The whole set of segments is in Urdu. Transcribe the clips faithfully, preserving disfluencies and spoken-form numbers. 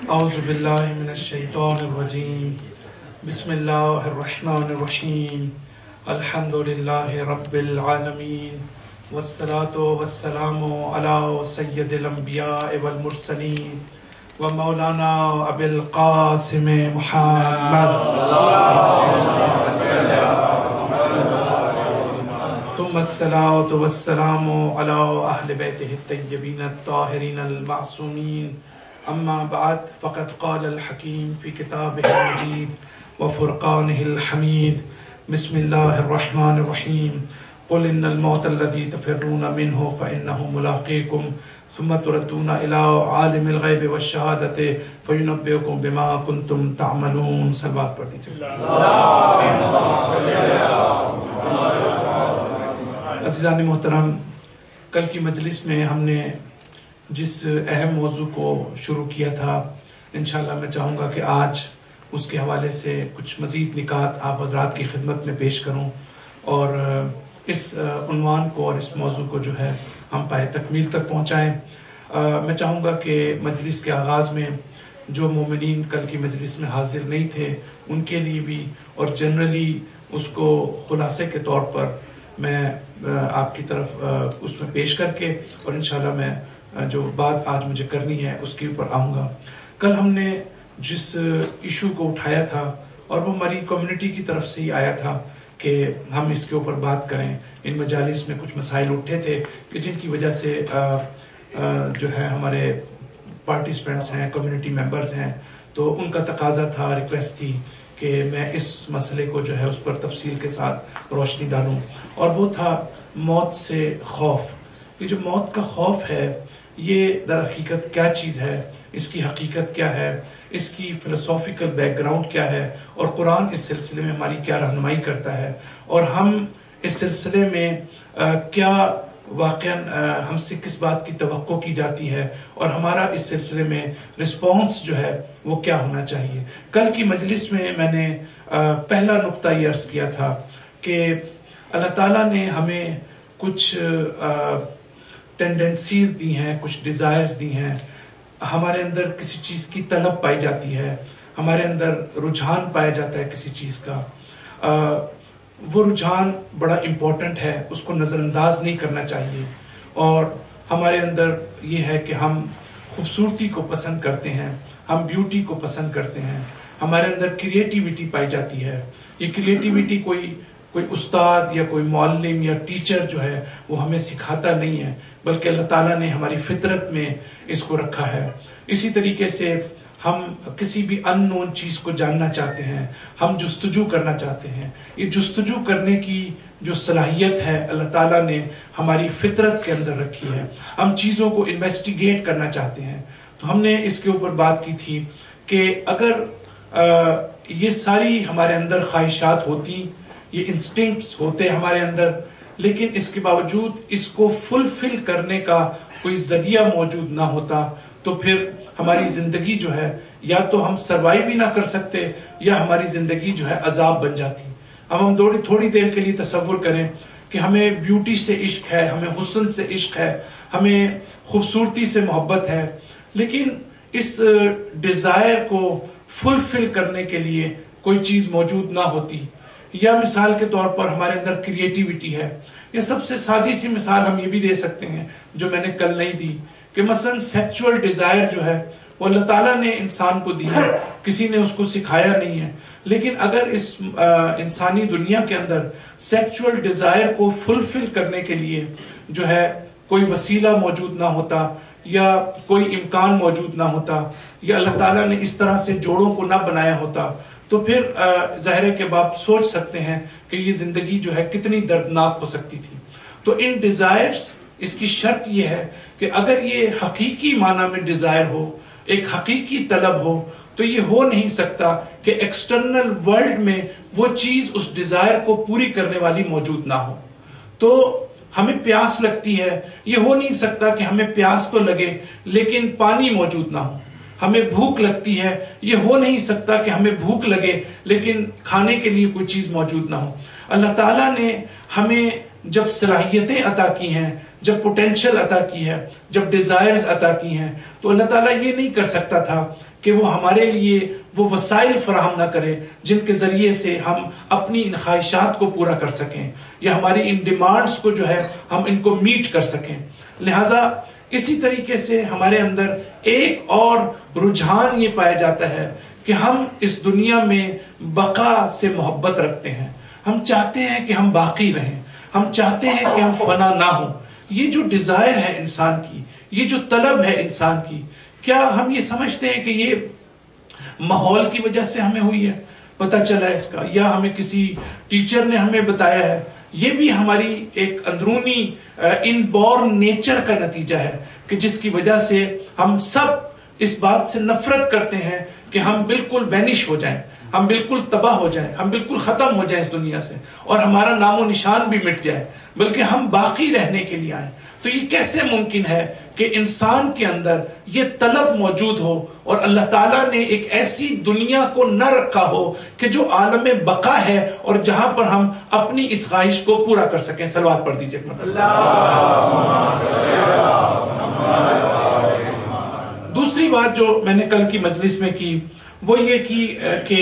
اعوذ باللہ من الشیطان الرجیم بسم اللہ الرحمن الرحیم الحمد للہ رب العالمین والصلاة والسلام علی سید الانبیاء والمرسلین ومولانا ابی القاسم محمد ثم الصلاة والسلام علی اہل بیتہ الطیبین الطاہرین المعصومین اما بعد فقد قال الحکیم فی کتابہ المجید وفرقانہ الحمید بسم اللہ الرحمن الرحیم قل ان الموت الذی تفرون منہ فإنہ ملاقیکم ثم تردون الى عالم الغیب والشہادۃ فینبئکم بما کنتم تعملون. صلوات پڑھ دیجیے. عزیزان محترم، کل کی مجلس میں ہم نے جس اہم موضوع کو شروع کیا تھا، انشاءاللہ میں چاہوں گا کہ آج اس کے حوالے سے کچھ مزید نکات آپ حضرات کی خدمت میں پیش کروں اور اس عنوان کو اور اس موضوع کو جو ہے ہم پائے تکمیل تک پہنچائیں. میں چاہوں گا کہ مجلس کے آغاز میں جو مومنین کل کی مجلس میں حاضر نہیں تھے ان کے لیے بھی اور جنرلی اس کو خلاصے کے طور پر میں آپ کی طرف اس میں پیش کر کے اور انشاءاللہ میں جو بات آج مجھے کرنی ہے اس کے اوپر آؤں گا. کل ہم نے جس ایشو کو اٹھایا تھا اور وہ ہماری کمیونٹی کی طرف سے ہی آیا تھا کہ ہم اس کے اوپر بات کریں. ان مجالس میں کچھ مسائل اٹھے تھے کہ جن کی وجہ سے آ, آ, جو ہے ہمارے پارٹیسپینٹس ہیں، کمیونٹی ممبرز ہیں، تو ان کا تقاضا تھا، ریکویسٹ تھی کہ میں اس مسئلے کو جو ہے اس پر تفصیل کے ساتھ روشنی ڈالوں، اور وہ تھا موت سے خوف. یہ جو موت کا خوف ہے یہ در حقیقت کیا چیز ہے، اس کی حقیقت کیا ہے، اس کی فلسافیکل بیک گراؤنڈ کیا ہے، اور قرآن اس سلسلے میں ہماری کیا رہنمائی کرتا ہے، اور ہم اس سلسلے میں کیا واقعاً ہم سے کس بات کی توقع کی جاتی ہے اور ہمارا اس سلسلے میں رسپانس جو ہے وہ کیا ہونا چاہیے. کل کی مجلس میں میں نے پہلا نقطہ یہ عرض کیا تھا کہ اللہ تعالیٰ نے ہمیں کچھ ٹینڈنسیز دی ہیں، کچھ ڈیزائرز دی ہیں. ہمارے اندر کسی چیز کی طلب پائی جاتی ہے، ہمارے اندر رجحان پایا جاتا ہے کسی چیز کا. آ, وہ رجحان بڑا امپورٹنٹ ہے، اس کو نظر انداز نہیں کرنا چاہیے. اور ہمارے اندر یہ ہے کہ ہم خوبصورتی کو پسند کرتے ہیں، ہم بیوٹی کو پسند کرتے ہیں، ہمارے اندر کریٹیوٹی پائی جاتی ہے. یہ کریٹیوٹی کوئی کوئی استاد یا کوئی معلم یا ٹیچر جو ہے وہ ہمیں سکھاتا نہیں ہے، بلکہ اللہ تعالیٰ نے ہماری فطرت میں اس کو رکھا ہے. اسی طریقے سے ہم کسی بھی ان نون چیز کو جاننا چاہتے ہیں، ہم جستجو کرنا چاہتے ہیں. یہ جستجو کرنے کی جو صلاحیت ہے اللہ تعالیٰ نے ہماری فطرت کے اندر رکھی ہے. ہم چیزوں کو انویسٹیگیٹ کرنا چاہتے ہیں. تو ہم نے اس کے اوپر بات کی تھی کہ اگر آ, یہ ساری ہمارے اندر خواہشات ہوتی، یہ انسٹنکٹس ہوتے ہمارے اندر، لیکن اس کے باوجود اس کو فلفل کرنے کا کوئی ذریعہ موجود نہ ہوتا، تو پھر ہماری زندگی جو ہے یا تو ہم سروائیو بھی نہ کر سکتے یا ہماری زندگی جو ہے عذاب بن جاتی. اب ہم تھوڑی تھوڑی دیر کے لیے تصور کریں کہ ہمیں بیوٹی سے عشق ہے، ہمیں حسن سے عشق ہے، ہمیں خوبصورتی سے محبت ہے، لیکن اس ڈیزائر کو فلفل کرنے کے لیے کوئی چیز موجود نہ ہوتی. یا مثال کے طور پر ہمارے اندر کریٹیوٹی ہے، یا سب سے سادی سی مثال ہم یہ بھی دے سکتے ہیں جو میں نے کل نہیں دی کہ مثلا سیکچول ڈیزائر جو ہے وہ اللہ تعالیٰ نے انسان کو دی ہے، کسی نے اس کو سکھایا نہیں ہے. لیکن اگر اس انسانی دنیا کے اندر سیکچول ڈیزائر کو فلفل کرنے کے لیے جو ہے کوئی وسیلہ موجود نہ ہوتا یا کوئی امکان موجود نہ ہوتا یا اللہ تعالیٰ نے اس طرح سے جوڑوں کو نہ بنایا ہوتا، تو پھر ظاہر ہے کہ آپ سوچ سکتے ہیں کہ یہ زندگی جو ہے کتنی دردناک ہو سکتی تھی. تو ان ڈیزائرز، اس کی شرط یہ ہے کہ اگر یہ حقیقی معنی میں ڈیزائر ہو، ایک حقیقی طلب ہو، تو یہ ہو نہیں سکتا کہ ایکسٹرنل ورلڈ میں وہ چیز اس ڈیزائر کو پوری کرنے والی موجود نہ ہو. تو ہمیں پیاس لگتی ہے، یہ ہو نہیں سکتا کہ ہمیں پیاس تو لگے لیکن پانی موجود نہ ہو. ہمیں بھوک لگتی ہے، یہ ہو نہیں سکتا کہ ہمیں بھوک لگے لیکن کھانے کے لیے کوئی چیز موجود نہ ہو. اللہ تعالیٰ نے ہمیں جب صلاحیتیں عطا کی ہیں، جب پوٹینشل عطا کی ہے، جب ڈیزائرز عطا کی ہیں، تو اللہ تعالیٰ یہ نہیں کر سکتا تھا کہ وہ ہمارے لیے وہ وسائل فراہم نہ کرے جن کے ذریعے سے ہم اپنی ان خواہشات کو پورا کر سکیں یا ہماری ان ڈیمانڈز کو جو ہے ہم ان کو میٹ کر سکیں. لہٰذا اسی طریقے سے ہمارے اندر ایک اور رجحان یہ پایا جاتا ہے کہ ہم اس دنیا میں بقا سے محبت رکھتے ہیں. ہم چاہتے ہیں کہ ہم باقی رہیں، ہم چاہتے ہیں کہ ہم فنا نہ ہوں. یہ جو ڈیزائر ہے انسان کی، یہ جو طلب ہے انسان کی، کیا ہم یہ سمجھتے ہیں کہ یہ ماحول کی وجہ سے ہمیں ہوئی ہے؟ پتہ چلا اس کا، یا ہمیں کسی ٹیچر نے ہمیں بتایا ہے؟ یہ بھی ہماری ایک اندرونی ان بورن نیچر کا نتیجہ ہے کہ جس کی وجہ سے ہم سب اس بات سے نفرت کرتے ہیں کہ ہم بالکل وینش ہو جائیں، ہم بالکل تباہ ہو جائیں، ہم بالکل ختم ہو جائیں اس دنیا سے، اور ہمارا نام و نشان بھی مٹ جائے، بلکہ ہم باقی رہنے کے لیے آئیں. تو یہ کیسے ممکن ہے کہ انسان کے اندر یہ طلب موجود ہو اور اللہ تعالیٰ نے ایک ایسی دنیا کو نہ رکھا ہو کہ جو عالم بقا ہے اور جہاں پر ہم اپنی اس خواہش کو پورا کر سکیں. صلوات پڑھ دیجیے. دوسری بات جو میں نے کل کی مجلس میں کی وہ یہ کی کہ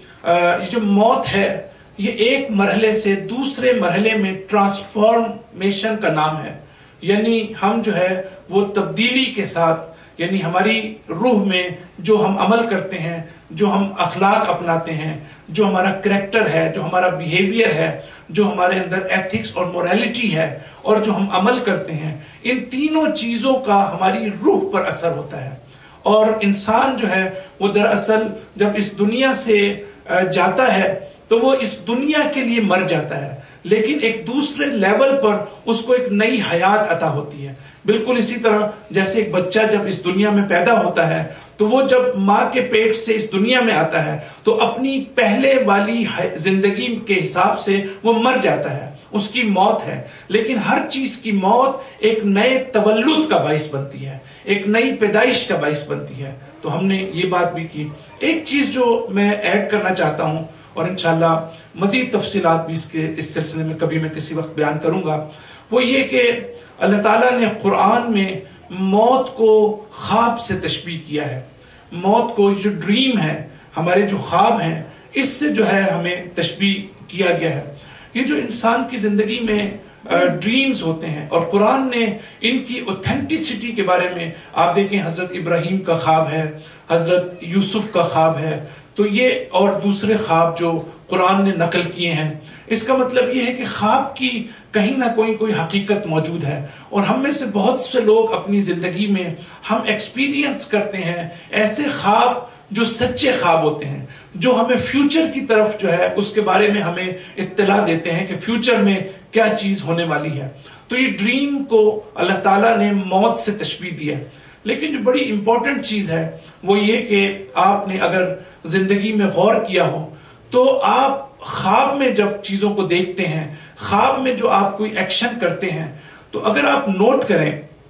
یہ جو موت ہے یہ ایک مرحلے سے دوسرے مرحلے میں ٹرانسفارمیشن کا نام ہے. یعنی ہم جو ہے وہ تبدیلی کے ساتھ، یعنی ہماری روح میں جو ہم عمل کرتے ہیں، جو ہم اخلاق اپناتے ہیں، جو ہمارا کریکٹر ہے، جو ہمارا بیہیویئر ہے، جو ہمارے اندر ایتھکس اور موریلٹی ہے، اور جو ہم عمل کرتے ہیں، ان تینوں چیزوں کا ہماری روح پر اثر ہوتا ہے. اور انسان جو ہے وہ دراصل جب اس دنیا سے جاتا ہے تو وہ اس دنیا کے لیے مر جاتا ہے، لیکن ایک دوسرے لیول پر اس کو ایک نئی حیات عطا ہوتی ہے. بالکل اسی طرح جیسے ایک بچہ جب اس دنیا میں پیدا ہوتا ہے تو وہ جب ماں کے پیٹ سے اس دنیا میں آتا ہے تو اپنی پہلے والی زندگی کے حساب سے وہ مر جاتا ہے، اس کی موت ہے. لیکن ہر چیز کی موت ایک نئے تولد کا باعث بنتی ہے، ایک نئی پیدائش کا باعث بنتی ہے. تو ہم نے یہ بات بھی کی. ایک چیز جو میں ایڈ کرنا چاہتا ہوں اور انشاءاللہ مزید تفصیلات بھی اس کے اس سلسلے میں کبھی میں کسی وقت بیان کروں گا، وہ یہ کہ اللہ تعالیٰ نے قرآن میں موت کو خواب سے تشبیہ کیا ہے. موت کو جو ڈریم ہے، ہمارے جو خواب ہیں، اس سے جو ہے ہمیں تشبیہ کیا گیا ہے. یہ جو انسان کی زندگی میں ڈریمز ہوتے ہیں اور قرآن نے ان کی اوتھینٹسٹی کے بارے میں آپ دیکھیں، حضرت ابراہیم کا خواب ہے، حضرت یوسف کا خواب ہے، تو یہ اور دوسرے خواب جو قرآن نے نقل کیے ہیں، اس کا مطلب یہ ہے کہ خواب کی کہیں نہ کوئی کوئی حقیقت موجود ہے. اور ہم میں سے بہت سے لوگ اپنی زندگی میں ہم ایکسپیرینس کرتے ہیں ایسے خواب جو سچے خواب ہوتے ہیں، جو ہمیں فیوچر کی طرف جو ہے اس کے بارے میں ہمیں اطلاع دیتے ہیں کہ فیوچر میں کیا چیز ہونے والی ہے. تو یہ ڈریم کو اللہ تعالیٰ نے موت سے تشبیہ دی ہے. لیکن جو بڑی امپورٹنٹ چیز ہے وہ یہ کہ آپ نے اگر زندگی میں غور کیا ہو تو آپ خواب میں جب چیزوں کو دیکھتے ہیں، خواب میں جو آپ کوئی ایکشن کرتے ہیں، تو اگر آپ نوٹ کریں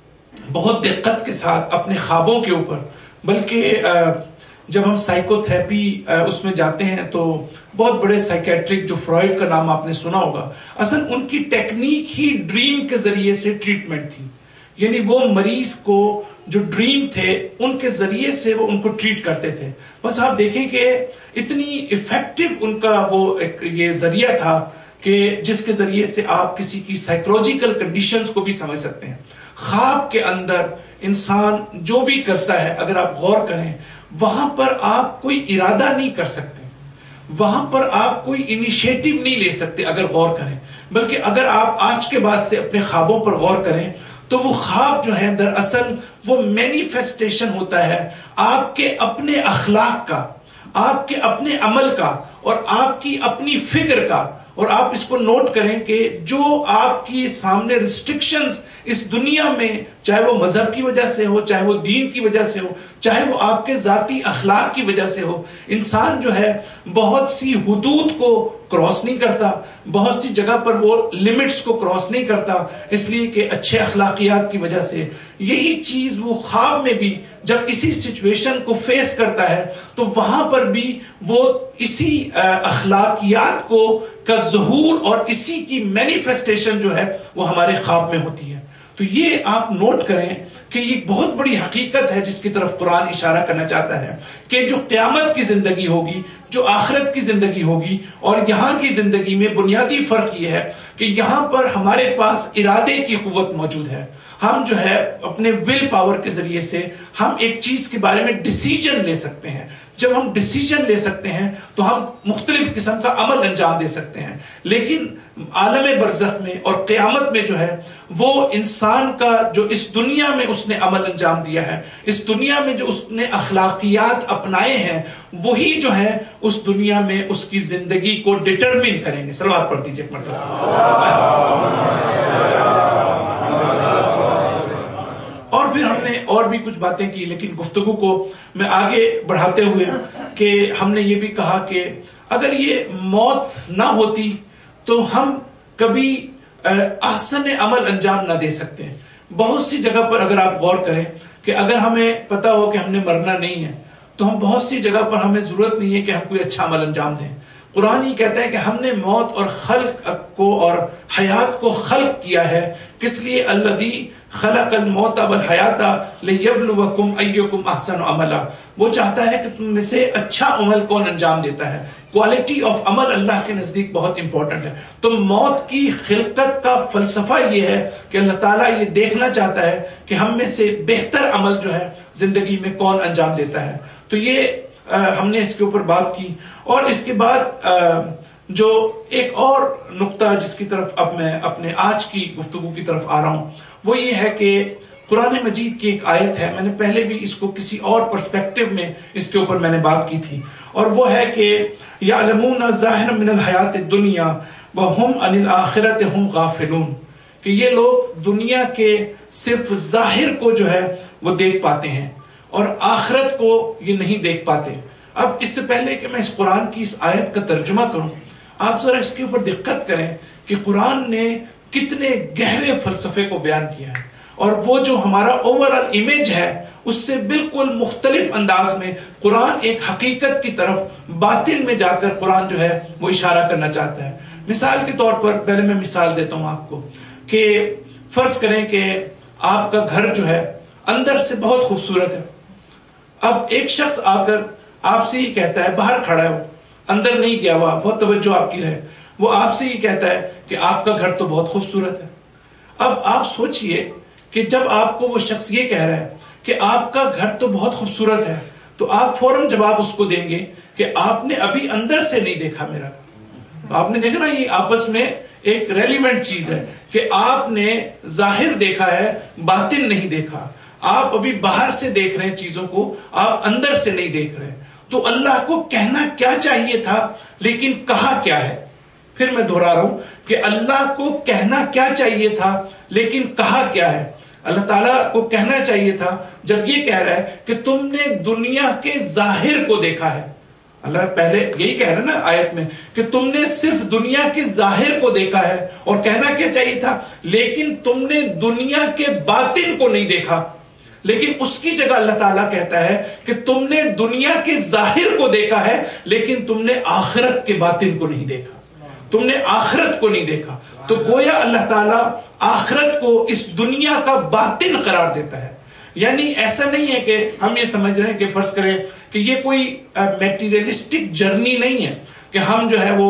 بہت دقت کے ساتھ اپنے خوابوں کے اوپر، بلکہ جب ہم سائیکو تھراپی اس میں جاتے ہیں تو بہت بڑے سائیکیٹرک جو فرائڈ کا نام آپ نے سنا ہوگا، اصل ان کی ٹیکنیک ہی ڈریم کے ذریعے سے ٹریٹمنٹ تھی. یعنی وہ مریض کو جو ڈریم تھے ان کے ذریعے سے وہ ان کو ٹریٹ کرتے تھے. بس آپ دیکھیں کہ اتنی افیکٹو ان کا وہ ایک یہ ذریعہ تھا کہ جس کے ذریعے سے آپ کسی کی سائیکولوجیکل کنڈیشنز کو بھی سمجھ سکتے ہیں. خواب کے اندر انسان جو بھی کرتا ہے، اگر آپ غور کریں، وہاں پر آپ کوئی ارادہ نہیں کر سکتے، وہاں پر آپ کوئی انیشیٹو نہیں لے سکتے اگر غور کریں. بلکہ اگر آپ آج کے بعد سے اپنے خوابوں پر غور کریں تو وہ خواب جو ہیں دراصل وہ مینیفیسٹیشن ہوتا ہے آپ کے اپنے اخلاق کا، آپ کے اپنے عمل کا اور آپ کی اپنی فکر کا. اور آپ اس کو نوٹ کریں کہ جو آپ کی سامنے ریسٹرکشنز اس دنیا میں، چاہے وہ مذہب کی وجہ سے ہو، چاہے وہ دین کی وجہ سے ہو، چاہے وہ آپ کے ذاتی اخلاق کی وجہ سے ہو، انسان جو ہے بہت سی حدود کو کراس نہیں کرتا، بہت سی جگہ پر وہ لمٹس کو کراس نہیں کرتا، اس لیے کہ اچھے اخلاقیات کی وجہ سے. یہی چیز وہ خواب میں بھی جب اسی سچویشن کو فیس کرتا ہے تو وہاں پر بھی وہ اسی اخلاقیات کو کا ظہور اور اسی کی مینیفیسٹیشن جو ہے وہ ہمارے خواب میں ہوتی ہے. تو تو یہ آپ نوٹ کریں کہ یہ بہت بڑی حقیقت ہے جس کی طرف قرآن اشارہ کرنا چاہتا ہے کہ جو قیامت کی زندگی ہوگی، جو آخرت کی زندگی ہوگی، اور یہاں کی زندگی میں بنیادی فرق یہ ہے کہ یہاں پر ہمارے پاس ارادے کی قوت موجود ہے. ہم جو ہے اپنے ول پاور کے ذریعے سے ہم ایک چیز کے بارے میں ڈیسیجن لے سکتے ہیں. جب ہم ڈیسیجن لے سکتے ہیں تو ہم مختلف قسم کا عمل انجام دے سکتے ہیں. لیکن عالم برزخ میں اور قیامت میں جو ہے وہ انسان کا جو اس دنیا میں اس نے عمل انجام دیا ہے، اس دنیا میں جو اس نے اخلاقیات اپنائے ہیں، وہی جو ہے اس دنیا میں اس کی زندگی کو ڈٹرمن کریں گے. صلوات پڑھ دیجیے ایک مرتبہ. اور پھر ہم نے اور بھی کچھ باتیں کی، لیکن گفتگو کو میں آگے بڑھاتے ہوئے کہ ہم نے یہ بھی کہا کہ اگر یہ موت نہ ہوتی تو ہم کبھی احسن عمل انجام نہ دے سکتے. بہت سی جگہ پر اگر آپ غور کریں کہ اگر ہمیں پتا ہو کہ ہم نے مرنا نہیں ہے تو ہم بہت سی جگہ پر ہمیں ضرورت نہیں ہے کہ ہم کوئی اچھا عمل انجام دیں. قرآن یہ کہتا ہے کہ ہم نے موت اور خلق کو اور حیات کو خلق کیا ہے. کس لیے؟ الذی خلق الموت والحیات لیبلوکم ایکم احسن عملا. وہ چاہتا ہے کہ تم میں سے اچھا عمل کون انجام دیتا ہے. کوالٹی آف عمل اللہ کے نزدیک بہت امپورٹنٹ ہے. تو موت کی خلقت کا فلسفہ یہ ہے کہ اللہ تعالیٰ یہ دیکھنا چاہتا ہے کہ ہم میں سے بہتر عمل جو ہے زندگی میں کون انجام دیتا ہے. تو یہ ہم نے اس کے اوپر بات کی. اور اس کے بعد جو ایک اور نقطہ جس کی طرف اب میں اپنے آج کی گفتگو کی طرف آ رہا ہوں وہ یہ ہے کہ قرآن مجید کی ایک آیت ہے. میں نے پہلے بھی اس کو کسی اور پرسپیکٹو میں اس کے اوپر میں نے بات کی تھی، اور وہ ہے کہ یعلمون ظاہرا من الحیات الدنیا وہم عن الآخرۃ ہم غافلون. کہ یہ لوگ دنیا کے صرف ظاہر کو جو ہے وہ دیکھ پاتے ہیں اور آخرت کو یہ نہیں دیکھ پاتے. اب اس سے پہلے کہ میں اس قرآن کی اس آیت کا ترجمہ کروں، آپ ذرا اس کے اوپر دقت کریں کہ قرآن نے کتنے گہرے فلسفے کو بیان کیا ہے، اور وہ جو ہمارا اوور آل امیج ہے اس سے بالکل مختلف انداز میں قرآن ایک حقیقت کی طرف باطن میں جا کر قرآن جو ہے وہ اشارہ کرنا چاہتا ہے. مثال کے طور پر پہلے میں مثال دیتا ہوں آپ کو کہ فرض کریں کہ آپ کا گھر جو ہے اندر سے بہت خوبصورت ہے. اب ایک شخص آ کر آپ سے یہ کہتا ہے، باہر کھڑا ہے، وہ اندر نہیں گیا ہوا، بہت توجہ آپ کی رہے، وہ آپ سے یہ کہتا ہے کہ آپ کا گھر تو بہت خوبصورت ہے. اب آپ سوچئے کہ جب آپ کو وہ شخص یہ کہہ رہا ہے کہ آپ کا گھر تو بہت خوبصورت ہے تو آپ فوراً جواب اس کو دیں گے کہ آپ نے ابھی اندر سے نہیں دیکھا میرا. آپ نے دیکھا نا، یہ آپس میں ایک ریلیونٹ چیز ہے کہ آپ نے ظاہر دیکھا ہے، باطن نہیں دیکھا. آپ ابھی باہر سے دیکھ رہے ہیں چیزوں کو، آپ اندر سے نہیں دیکھ رہے. تو اللہ کو کہنا کیا چاہیے تھا لیکن کہا کیا ہے؟ پھر میں دہرا رہا ہوں کہ اللہ کو کہنا کیا چاہیے تھا لیکن کہا کیا ہے؟ اللہ تعالیٰ کو کہنا چاہیے تھا جب یہ کہہ رہا ہے کہ تم نے دنیا کے ظاہر کو دیکھا ہے. اللہ پہلے یہی کہہ رہا ہے نا آیت میں کہ تم نے صرف دنیا کے ظاہر کو دیکھا ہے، اور کہنا کیا چاہیے تھا؟ لیکن تم نے دنیا کے باطن کو نہیں دیکھا. لیکن اس کی جگہ اللہ تعالیٰ کہتا ہے کہ تم نے دنیا کے ظاہر کو دیکھا ہے لیکن تم نے آخرت کے باطن کو نہیں دیکھا، تم نے آخرت کو نہیں دیکھا. تو گویا اللہ تعالیٰ آخرت کو اس دنیا کا باطن قرار دیتا ہے. یعنی ایسا نہیں ہے کہ ہم یہ سمجھ رہے ہیں کہ فرض کریں کہ یہ کوئی میٹیریلسٹک جرنی نہیں ہے کہ ہم جو ہے وہ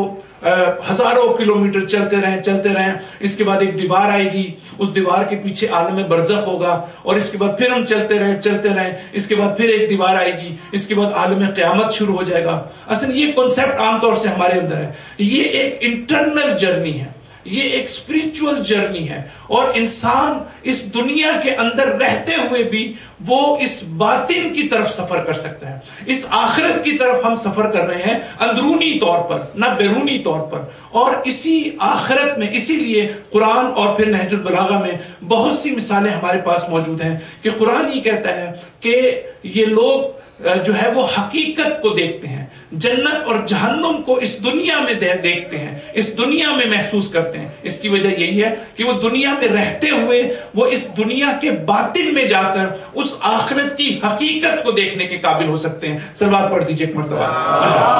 ہزاروں کلومیٹر چلتے رہیں چلتے رہیں اس کے بعد ایک دیوار آئے گی، اس دیوار کے پیچھے عالم برزخ ہوگا، اور اس کے بعد پھر ہم چلتے رہیں چلتے رہیں اس کے بعد پھر ایک دیوار آئے گی، اس کے بعد عالم قیامت شروع ہو جائے گا. اصل یہ کنسپٹ عام طور سے ہمارے اندر ہے. یہ ایک انٹرنل جرنی ہے، یہ ایک اسپرچول جرنی ہے، اور انسان اس دنیا کے اندر رہتے ہوئے بھی وہ اس باطن کی طرف سفر کر سکتا ہے. اس آخرت کی طرف ہم سفر کر رہے ہیں اندرونی طور پر، نہ بیرونی طور پر. اور اسی آخرت میں اسی لیے قرآن اور پھر نہج البلاغہ میں بہت سی مثالیں ہمارے پاس موجود ہیں کہ قرآن یہ کہتا ہے کہ یہ لوگ جو ہے وہ حقیقت کو دیکھتے ہیں، جنت اور جہنم کو اس دنیا میں دیکھتے ہیں، اس دنیا میں محسوس کرتے ہیں. اس کی وجہ یہی ہے کہ وہ دنیا میں رہتے ہوئے وہ اس دنیا کے باطن میں جا کر اس آخرت کی حقیقت کو دیکھنے کے قابل ہو سکتے ہیں. صلوات پڑھ دیجیے ایک مرتبہ.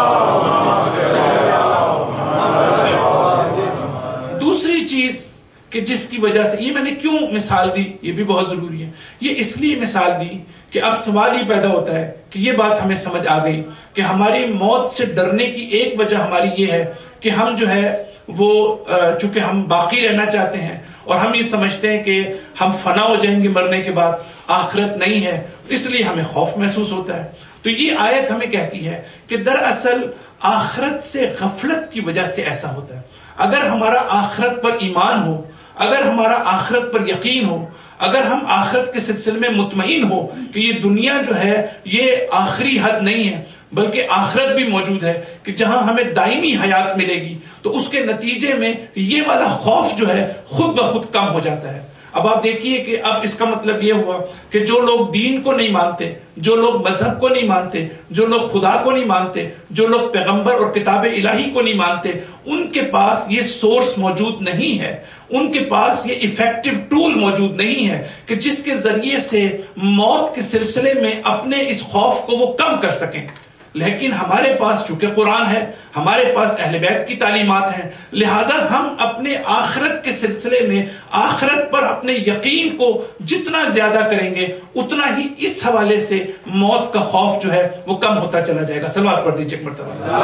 دوسری چیز کہ جس کی وجہ سے, یہ میں نے کیوں مثال دی, یہ بھی بہت ضروری ہے. یہ اس لیے مثال دی کہ اب سوال ہی پیدا ہوتا ہے کہ یہ بات ہمیں سمجھ آ گئی کہ ہماری موت سے ڈرنے کی ایک وجہ ہماری یہ ہے کہ ہم جو ہے وہ چونکہ ہم باقی رہنا چاہتے ہیں اور ہم یہ سمجھتے ہیں کہ ہم فنا ہو جائیں گے مرنے کے بعد, آخرت نہیں ہے, اس لیے ہمیں خوف محسوس ہوتا ہے. تو یہ آیت ہمیں کہتی ہے کہ دراصل آخرت سے غفلت کی وجہ سے ایسا ہوتا ہے. اگر ہمارا آخرت پر ایمان ہو, اگر ہمارا آخرت پر یقین ہو, اگر ہم آخرت کے سلسلے میں مطمئن ہو کہ یہ دنیا جو ہے یہ آخری حد نہیں ہے بلکہ آخرت بھی موجود ہے کہ جہاں ہمیں دائمی حیات ملے گی, تو اس کے نتیجے میں یہ والا خوف جو ہے خود بخود کم ہو جاتا ہے. اب آپ دیکھیے کہ اب اس کا مطلب یہ ہوا کہ جو لوگ دین کو نہیں مانتے, جو لوگ مذہب کو نہیں مانتے, جو لوگ خدا کو نہیں مانتے, جو لوگ پیغمبر اور کتاب الہی کو نہیں مانتے, ان کے پاس یہ سورس موجود نہیں ہے, ان کے پاس یہ ایفیکٹو ٹول موجود نہیں ہے کہ جس کے ذریعے سے موت کے سلسلے میں اپنے اس خوف کو وہ کم کر سکیں. لیکن ہمارے پاس چونکہ قرآن ہے, ہمارے پاس اہل بیت کی تعلیمات ہیں, لہٰذا ہم اپنے آخرت کے سلسلے میں آخرت پر اپنے یقین کو جتنا زیادہ کریں گے اتنا ہی اس حوالے سے موت کا خوف جو ہے وہ کم ہوتا چلا جائے گا. صلوات پڑھ دیجیے ایک مرتبہ.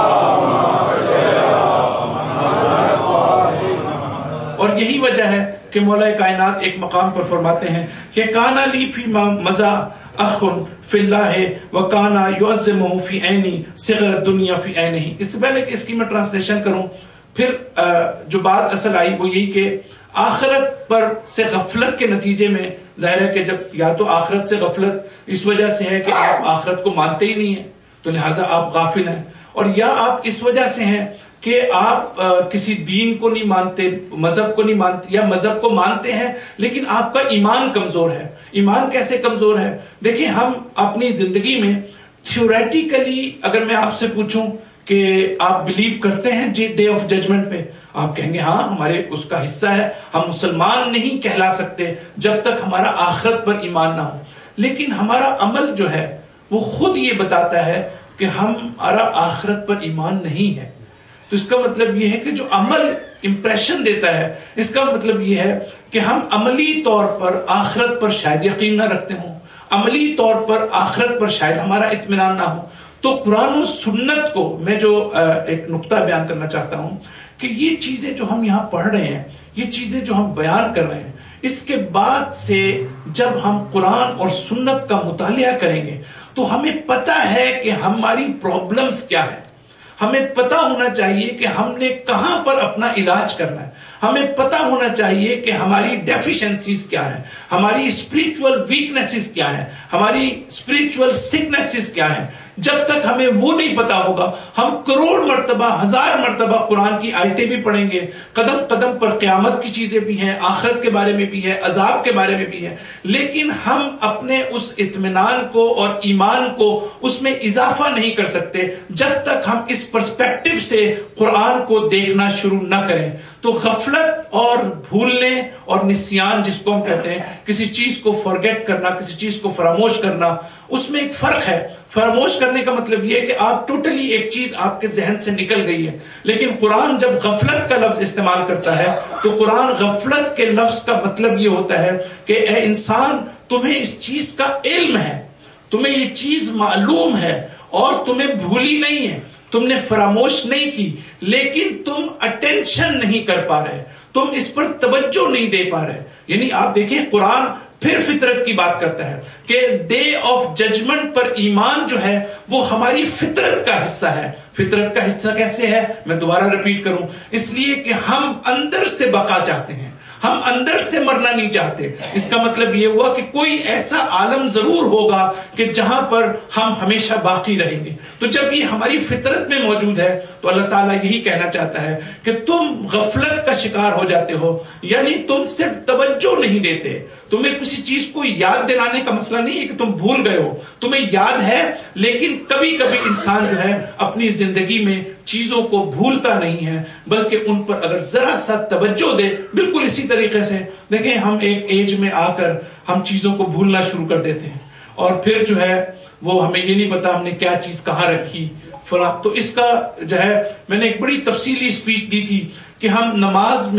اور یہی وجہ ہے کہ مولا کائنات ایک مقام پر فرماتے ہیں کہ کانا لی فی مزا اخ فی اللہ وکانا یعظمہ فی عینی صغر الدنیا فی عینہ. اس سے پہلے کہ اس کی میں ٹرانسلیشن کروں, پھر جو بات اصل آئی وہ یہی کہ آخرت پر سے غفلت کے نتیجے میں ظاہر ہے کہ جب یا تو آخرت سے غفلت اس وجہ سے ہے کہ آپ آخرت کو مانتے ہی نہیں ہیں تو لہٰذا آپ غافل ہیں, اور یا آپ اس وجہ سے ہیں کہ آپ کسی دین کو نہیں مانتے, مذہب کو نہیں مانتے, یا مذہب کو مانتے ہیں لیکن آپ کا ایمان کمزور ہے. ایمان کیسے کمزور ہے؟ دیکھیں, ہم اپنی زندگی میں تھیوریٹیکلی اگر میں آپ سے پوچھوں کہ آپ بلیو کرتے ہیں ڈے آف ججمنٹ پہ, آپ کہیں گے ہاں ہمارے اس کا حصہ ہے, ہم مسلمان نہیں کہلا سکتے جب تک ہمارا آخرت پر ایمان نہ ہو. لیکن ہمارا عمل جو ہے وہ خود یہ بتاتا ہے کہ ہمارا آخرت پر ایمان نہیں ہے. تو اس کا مطلب یہ ہے کہ جو عمل امپریشن دیتا ہے, اس کا مطلب یہ ہے کہ ہم عملی طور پر آخرت پر شاید یقین نہ رکھتے ہوں, عملی طور پر آخرت پر شاید ہمارا اطمینان نہ ہو. تو قرآن و سنت کو میں جو ایک نقطہ بیان کرنا چاہتا ہوں کہ یہ چیزیں جو ہم یہاں پڑھ رہے ہیں, یہ چیزیں جو ہم بیان کر رہے ہیں, اس کے بعد سے جب ہم قرآن اور سنت کا مطالعہ کریں گے تو ہمیں پتہ ہے کہ ہماری پرابلمز کیا ہے. ہمیں پتہ ہونا چاہیے کہ ہم نے کہاں پر اپنا علاج کرنا ہے. ہمیں پتہ ہونا چاہیے کہ ہماری ڈیفیشنسیز کیا ہیں, ہماری اسپرچول ویکنیسز کیا ہیں, ہماری اسپرچول سکنیسز کیا ہیں. جب تک ہمیں وہ نہیں پتا ہوگا ہم کروڑ مرتبہ, ہزار مرتبہ قرآن کی آیتیں بھی پڑھیں گے, قدم قدم پر قیامت کی چیزیں بھی ہیں, آخرت کے بارے میں بھی ہے, عذاب کے بارے میں بھی ہے, لیکن ہم اپنے اس اطمینان کو اور ایمان کو اس میں اضافہ نہیں کر سکتے جب تک ہم اس پرسپیکٹو سے قرآن کو دیکھنا شروع نہ کریں. تو غفلت اور بھولنے اور نسیان جس کو ہم کہتے ہیں, کسی چیز کو فارگیٹ کرنا, کسی چیز کو فراموش کرنا, اس میں ایک فرق ہے. فراموش کرنے کا مطلب یہ ہے کہ آپ ٹوٹلی ایک چیز آپ کے ذہن سے نکل گئی ہے. لیکن قرآن جب غفلت کا لفظ استعمال کرتا ہے تو قرآن غفلت کے لفظ کا مطلب یہ ہوتا ہے کہ اے انسان, تمہیں اس چیز کا علم ہے, تمہیں یہ چیز معلوم ہے اور تمہیں بھولی نہیں ہے, تم نے فراموش نہیں کی, لیکن تم اٹینشن نہیں کر پا رہے, تم اس پر توجہ نہیں دے پا رہے. یعنی آپ دیکھیں قرآن پھر فطرت کی بات کرتا ہے کہ ڈے آف ججمنٹ پر ایمان جو ہے وہ ہماری فطرت کا حصہ ہے. فطرت کا حصہ کیسے ہے؟ میں دوبارہ ریپیٹ کروں, اس لیے کہ ہم اندر سے بقا چاہتے ہیں, ہم اندر سے مرنا نہیں چاہتے. اس کا مطلب یہ ہوا کہ کوئی ایسا عالم ضرور ہوگا کہ جہاں پر ہم ہمیشہ باقی رہیں گے. تو جب یہ ہماری فطرت میں موجود ہے تو اللہ تعالیٰ یہی کہنا چاہتا ہے کہ تم غفلت کا شکار ہو جاتے ہو, یعنی تم صرف توجہ نہیں دیتے. تمہیں کسی چیز کو یاد دلانے کا مسئلہ نہیں ہے کہ تم بھول گئے ہو, تمہیں یاد ہے, لیکن کبھی کبھی انسان جو ہے اپنی زندگی میں چیزوں کو بھولتا نہیں ہے, بلکہ ان پر اگر ذرا سا توجہ دے. بالکل اسی طریقے سے دیکھیں, ہم ایک ایج میں آ کر ہم چیزوں کو بھولنا شروع کر دیتے ہیں, اور پھر جو ہے وہ ہمیں یہ نہیں پتا ہم نے کیا چیز کہاں رکھی فلاں. تو اس کا جو ہے میں نے ایک بڑی تفصیلی اسپیچ دی تھی کہ ہم نماز میں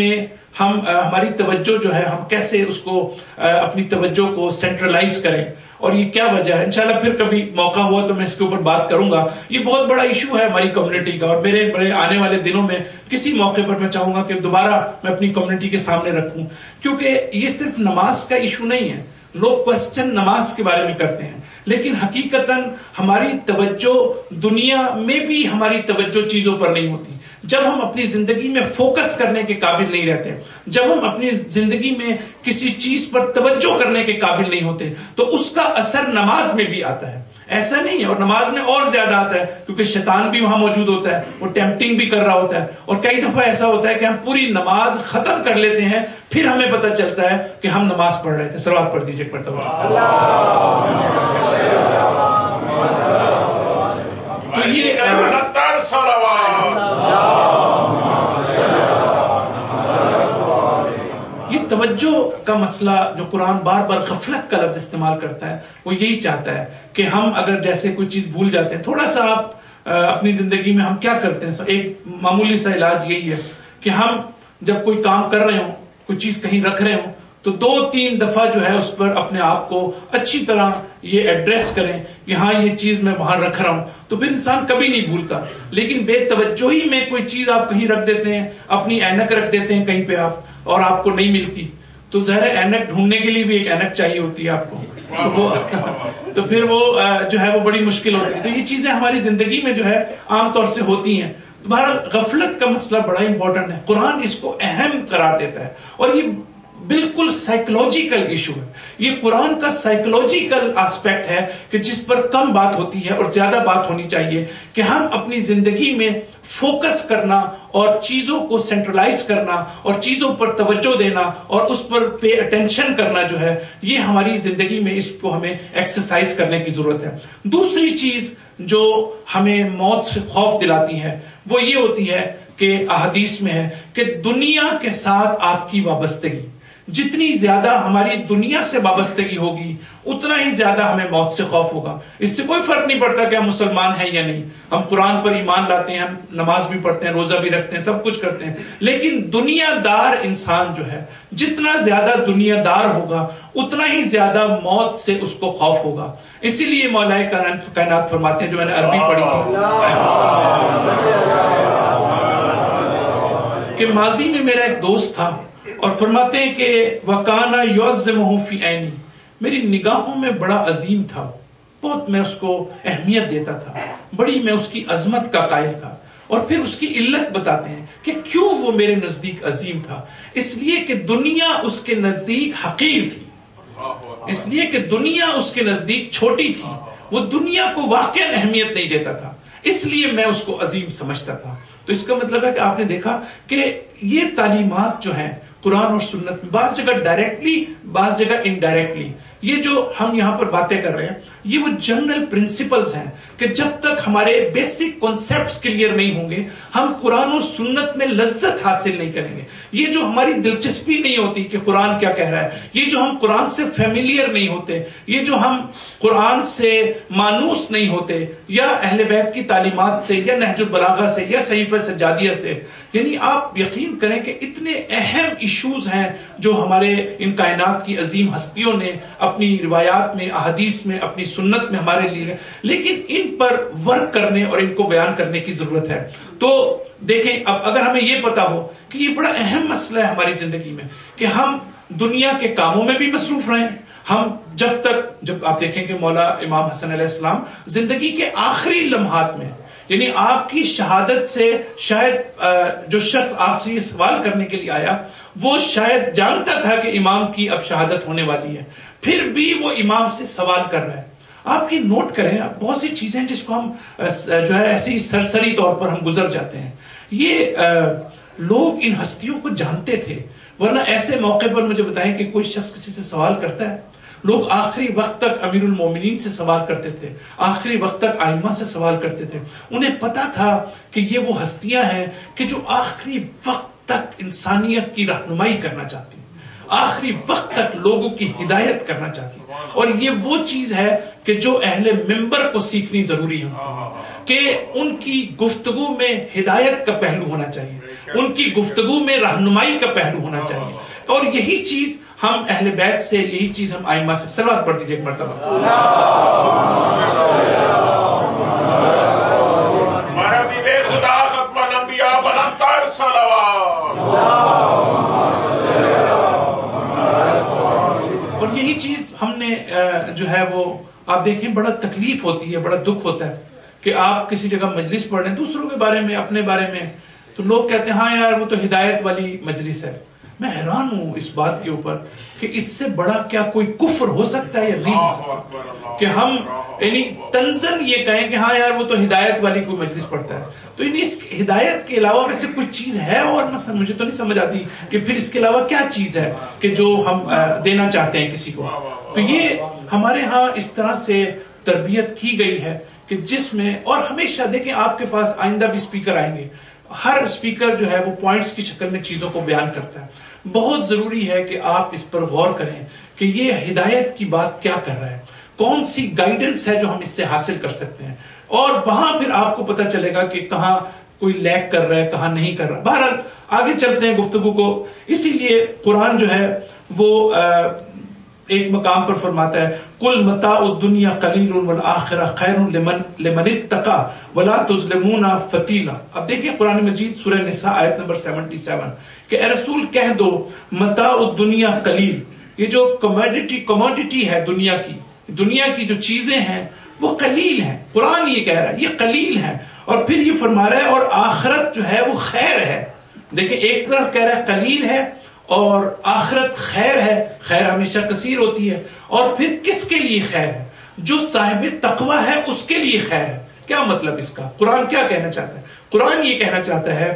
ہم ہماری توجہ جو ہے ہم کیسے اس کو اپنی توجہ کو سینٹرلائز کریں اور یہ کیا وجہ ہے. انشاءاللہ پھر کبھی موقع ہوا تو میں اس کے اوپر بات کروں گا. یہ بہت بڑا ایشو ہے ہماری کمیونٹی کا اور میرے بڑے آنے والے دنوں میں کسی موقع پر میں چاہوں گا کہ دوبارہ میں اپنی کمیونٹی کے سامنے رکھوں, کیونکہ یہ صرف نماز کا ایشو نہیں ہے. لوگ کوسچن نماز کے بارے میں کرتے ہیں لیکن حقیقتاً ہماری توجہ دنیا میں بھی ہماری توجہ چیزوں پر نہیں ہوتی. جب ہم اپنی زندگی میں فوکس کرنے کے قابل نہیں رہتے, جب ہم اپنی زندگی میں کسی چیز پر توجہ کرنے کے قابل نہیں ہوتے تو اس کا اثر نماز میں بھی آتا ہے. ایسا نہیں ہے, اور نماز میں اور زیادہ آتا ہے کیونکہ شیطان بھی وہاں موجود ہوتا ہے, وہ ٹیمپٹنگ بھی کر رہا ہوتا ہے. اور کئی دفعہ ایسا ہوتا ہے کہ ہم پوری نماز ختم کر لیتے ہیں پھر ہمیں پتہ چلتا ہے کہ ہم نماز پڑھ رہے تھے. صلوات پڑھ دیجیے پڑھتا ہوا. تو یہ یہ توجہ کا مسئلہ جو قرآن بار بار غفلت کا لفظ استعمال کرتا ہے وہ یہی چاہتا ہے کہ ہم اگر جیسے کوئی چیز بھول جاتے ہیں, تھوڑا سا آپ اپنی زندگی میں ہم کیا کرتے ہیں, ایک معمولی سا علاج یہی ہے کہ ہم جب کوئی کام کر رہے ہوں, کوئی چیز کہیں رکھ رہے ہوں تو دو تین دفعہ جو ہے اس پر اپنے آپ کو اچھی طرح یہ ایڈریس کریں کہ ہاں یہ چیز میں وہاں رکھ رہا ہوں, تو پھر انسان کبھی نہیں بھولتا. لیکن بے توجہی میں کوئی چیز آپ کہیں رکھ دیتے ہیں, اپنی اینک رکھ دیتے ہیں کہیں پہ آپ اور آپ کو نہیں ملتی, تو ظاہر اینک ڈھونڈنے کے لیے بھی ایک اینک چاہیے ہوتی ہے آپ کو, تو وہ تو پھر وہ جو ہے وہ بڑی مشکل ہوتی ہے. تو یہ چیزیں ہماری زندگی میں جو ہے عام طور سے ہوتی ہیں. بہرحال غفلت کا مسئلہ بڑا امپورٹنٹ ہے, قرآن اس کو اہم قرار دیتا ہے اور یہ بالکل سائیکولوجیکل ایشو ہے. یہ قرآن کا سائیکولوجیکل آسپیکٹ ہے کہ جس پر کم بات ہوتی ہے اور زیادہ بات ہونی چاہیے, کہ ہم اپنی زندگی میں فوکس کرنا اور چیزوں کو سینٹرلائز کرنا اور چیزوں پر توجہ دینا اور اس پر پے اٹینشن کرنا جو ہے یہ ہماری زندگی میں اس کو ہمیں ایکسرسائز کرنے کی ضرورت ہے. دوسری چیز جو ہمیں موت سے خوف دلاتی ہے وہ یہ ہوتی ہے کہ احادیث میں ہے کہ دنیا کے ساتھ آپ کی وابستگی, جتنی زیادہ ہماری دنیا سے وابستگی ہوگی اتنا ہی زیادہ ہمیں موت سے خوف ہوگا. اس سے کوئی فرق نہیں پڑتا کہ ہم مسلمان ہیں یا نہیں, ہم قرآن پر ایمان لاتے ہیں, ہم نماز بھی پڑھتے ہیں, روزہ بھی رکھتے ہیں, سب کچھ کرتے ہیں, لیکن دنیا دار انسان جو ہے جتنا زیادہ دنیا دار ہوگا اتنا ہی زیادہ موت سے اس کو خوف ہوگا. اسی لیے مولا کائنات فرماتے ہیں, جو میں نے عربی پڑھی تھی, کہ ماضی میں میرا ایک دوست تھا اور فرماتے ہیں کہ وَكَانَ يُعَظِّمُهُ فِي عَيْنِي, میری نگاہوں میں بڑا عظیم تھا, بہت میں اس کو اہمیت دیتا تھا, بڑی میں اس کی عظمت کا قائل تھا. اور پھر اس کی علت بتاتے ہیں کہ کیوں وہ میرے نزدیک عظیم تھا. اس لیے کہ دنیا اس کے نزدیک حقیر تھی, اس لیے کہ دنیا اس کے نزدیک چھوٹی تھی, وہ دنیا کو واقعا اہمیت نہیں دیتا تھا, اس لیے میں اس کو عظیم سمجھتا تھا. تو اس کا مطلب ہے کہ آپ نے دیکھا کہ یہ تعلیمات جو ہیں قرآن اور سنت میں, بعض جگہ ڈائریکٹلی بعض جگہ انڈائریکٹلی, یہ جو ہم یہاں پر باتیں کر رہے ہیں یہ وہ جنرل پرنسپلز ہیں کہ جب تک ہمارے بیسک کانسیپٹس کلیئر نہیں ہوں گے ہم قرآن و سنت میں لذت حاصل نہیں کریں گے. یہ جو ہماری دلچسپی نہیں ہوتی کہ قرآن کیا کہہ رہا ہے, یہ جو ہم قرآن سے فیملیئر نہیں ہوتے, یہ جو ہم قرآن سے مانوس نہیں ہوتے یا اہل بیت کی تعلیمات سے یا نہج البلاغہ سے یا صحیفہ سجادیہ سے, یعنی آپ یقین کریں کہ اتنے اہم ایشوز ہیں جو ہمارے ان کائنات کی عظیم ہستیوں نے اپنی روایات میں, احادیث میں, اپنی سنت میں ہمارے لیے, لیکن ان پر ورک کرنے اور ان کو بیان کرنے کی ضرورت ہے. تو دیکھیں, اب اگر ہمیں یہ پتا ہو کہ یہ بڑا اہم مسئلہ ہے ہماری زندگی میں کہ ہم دنیا کے کاموں میں بھی مصروف رہیں, ہم جب تک جب آپ دیکھیں کہ مولا امام حسن علیہ السلام زندگی کے آخری لمحات میں, یعنی آپ کی شہادت سے شاید جو شخص آپ سے یہ سوال کرنے کے لیے آیا وہ شاید جانتا تھا کہ امام کی اب شہادت ہونے والی ہے, پھر بھی وہ امام سے سوال کر رہا ہے. آپ یہ نوٹ کریں, بہت سی چیزیں جس کو ہم جو ہے ایسی سرسری طور پر ہم گزر جاتے ہیں. یہ لوگ ان ہستیوں کو جانتے تھے, ورنہ ایسے موقع پر مجھے بتائیں کہ کوئی شخص کسی سے سوال کرتا ہے. لوگ آخری وقت تک امیر المومنین سے سوال کرتے تھے, آخری وقت تک ائمہ سے سوال کرتے تھے. انہیں پتا تھا کہ یہ وہ ہستیاں ہیں کہ جو آخری وقت تک انسانیت کی رہنمائی کرنا چاہتی ہیں, آخری وقت تک لوگوں کی ہدایت کرنا چاہتی ہیں. اور یہ وہ چیز ہے کہ جو اہل منبر کو سیکھنی ضروری ہے کہ ان کی گفتگو میں ہدایت کا پہلو ہونا چاہیے. ان کی گفتگو میں رہنمائی کا پہلو ہونا چاہیے. اور یہی چیز ہم اہل بیت سے, یہی چیز ہم ائمہ سے. صلوات پڑھ دیجیے ایک مرتبہ. اور یہی چیز ہم نے جو ہے وہ آپ دیکھیں بڑا تکلیف ہوتی ہے, بڑا دکھ ہوتا ہے کہ آپ کسی جگہ مجلس پڑھ رہے ہیں دوسروں کے بارے میں, اپنے بارے میں, تو لوگ کہتے ہیں ہاں یار وہ تو ہدایت والی مجلس ہے. میں حیران ہوں اس بات کے اوپر کہ اس سے بڑا کیا کوئی کفر ہو سکتا ہے یا نہیں ہو سکتا کہ ہم یعنی تنزن یہ کہیں کہ ہاں یار وہ تو ہدایت والی کوئی مجلس پڑھتا ہے. تو یعنی اس ہدایت کے علاوہ ویسے کوئی چیز ہے اور مثلا مجھے تو نہیں سمجھ آتی کہ پھر اس کے علاوہ کیا چیز ہے کہ جو ہم دینا چاہتے ہیں کسی کو. تو یہ ہمارے ہاں اس طرح سے تربیت کی گئی ہے کہ جس میں, اور ہمیشہ دیکھیں آپ کے پاس آئندہ بھی اسپیکر آئیں گے, ہر اسپیکر جو ہے وہ پوائنٹس کی شکل میں چیزوں کو بیان کرتا ہے. بہت ضروری ہے کہ آپ اس پر غور کریں کہ یہ ہدایت کی بات کیا کر رہا ہے, کون سی گائیڈنس ہے جو ہم اس سے حاصل کر سکتے ہیں, اور وہاں پھر آپ کو پتہ چلے گا کہ کہاں کوئی لیک کر رہا ہے کہاں نہیں کر رہا. بہرحال آگے چلتے ہیں گفتگو کو. اسی لیے قرآن جو ہے وہ ایک مقام پر فرماتا ہے کل متاع الدنیا قلیل والآخرہ خیر لمن لمن اتقى ولا تظلمون فتیلا. اب دیکھیں قرآن مجید سورہ نساء آیت نمبر سیونٹی سیون کہ اے رسول کہہ دو متاع الدنیا قلیل, یہ جو کموڈٹی کموڈٹی ہے دنیا کی, دنیا کی جو چیزیں ہیں وہ قلیل ہیں. قرآن یہ کہہ رہا ہے یہ قلیل ہیں, اور پھر یہ فرما رہا ہے اور آخرت جو ہے وہ خیر ہے. دیکھیں ایک طرف کہہ رہا ہے قلیل ہے اور آخرت خیر ہے, خیر ہمیشہ کثیر ہوتی ہے. اور پھر کس کے لیے خیر ہے؟ جو صاحب تقوی ہے اس کے لیے خیر ہے. کیا مطلب اس کا؟ قرآن کیا کہنا چاہتا ہے؟ قرآن یہ کہنا چاہتا ہے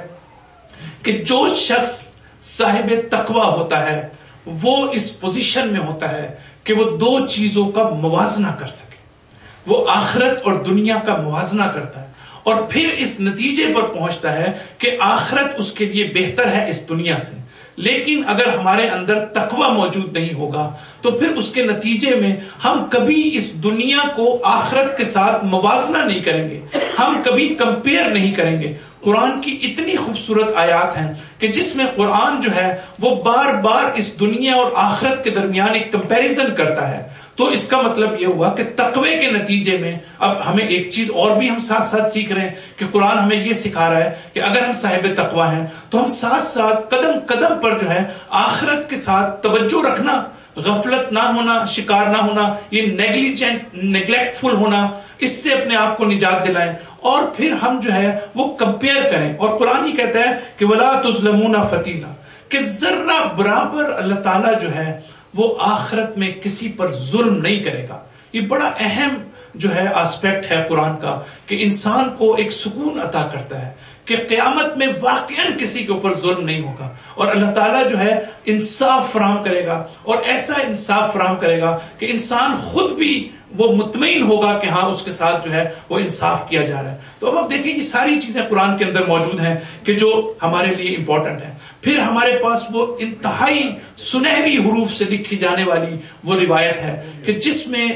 کہ جو شخص صاحب تقوی ہوتا ہے وہ اس پوزیشن میں ہوتا ہے کہ وہ دو چیزوں کا موازنہ کر سکے. وہ آخرت اور دنیا کا موازنہ کرتا ہے اور پھر اس نتیجے پر پہنچتا ہے کہ آخرت اس کے لیے بہتر ہے اس دنیا سے. لیکن اگر ہمارے اندر تقوی موجود نہیں ہوگا تو پھر اس کے نتیجے میں ہم کبھی اس دنیا کو آخرت کے ساتھ موازنہ نہیں کریں گے, ہم کبھی کمپیئر نہیں کریں گے. قرآن کی اتنی خوبصورت آیات ہیں کہ جس میں قرآن جو ہے وہ بار بار اس دنیا اور آخرت کے درمیان ایک کمپیریزن کرتا ہے. تو اس کا مطلب یہ ہوا کہ تقوی کے نتیجے میں اب ہمیں ایک چیز اور بھی ہم ساتھ ساتھ سیکھ رہے ہیں کہ قرآن ہمیں یہ سکھا رہا ہے کہ اگر ہم صاحب تقوی ہیں تو ہم ساتھ ساتھ قدم قدم پر جو ہے آخرت کے ساتھ توجہ رکھنا, غفلت نہ ہونا, شکار نہ ہونا, یہ نیگلیجنٹ نیگلیکٹ فل ہونا, اس سے اپنے آپ کو نجات دلائیں. اور پھر ہم جو ہے وہ کمپیئر کریں. اور قرآن ہی کہتا ہے کہ ولا تظلمون فتیلا, کہ ذرہ برابر اللہ تعالیٰ جو ہے وہ آخرت میں کسی پر ظلم نہیں کرے گا. یہ بڑا اہم جو ہے آسپیکٹ ہے قرآن کا کہ انسان کو ایک سکون عطا کرتا ہے کہ قیامت میں واقعاً کسی کے اوپر ظلم نہیں ہوگا, اور اللہ تعالیٰ جو ہے انصاف فراہم کرے گا, اور ایسا انصاف فراہم کرے گا کہ انسان خود بھی وہ مطمئن ہوگا کہ ہاں اس کے ساتھ جو ہے وہ انصاف کیا جا رہا ہے. تو اب آپ دیکھیں یہ ساری چیزیں قرآن کے اندر موجود ہیں کہ جو ہمارے لیے امپورٹنٹ ہیں. پھر ہمارے پاس وہ انتہائی سنہری حروف سے لکھی جانے والی وہ روایت ہے کہ جس میں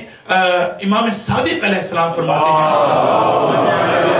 امام صادق علیہ السلام فرماتے ہیں,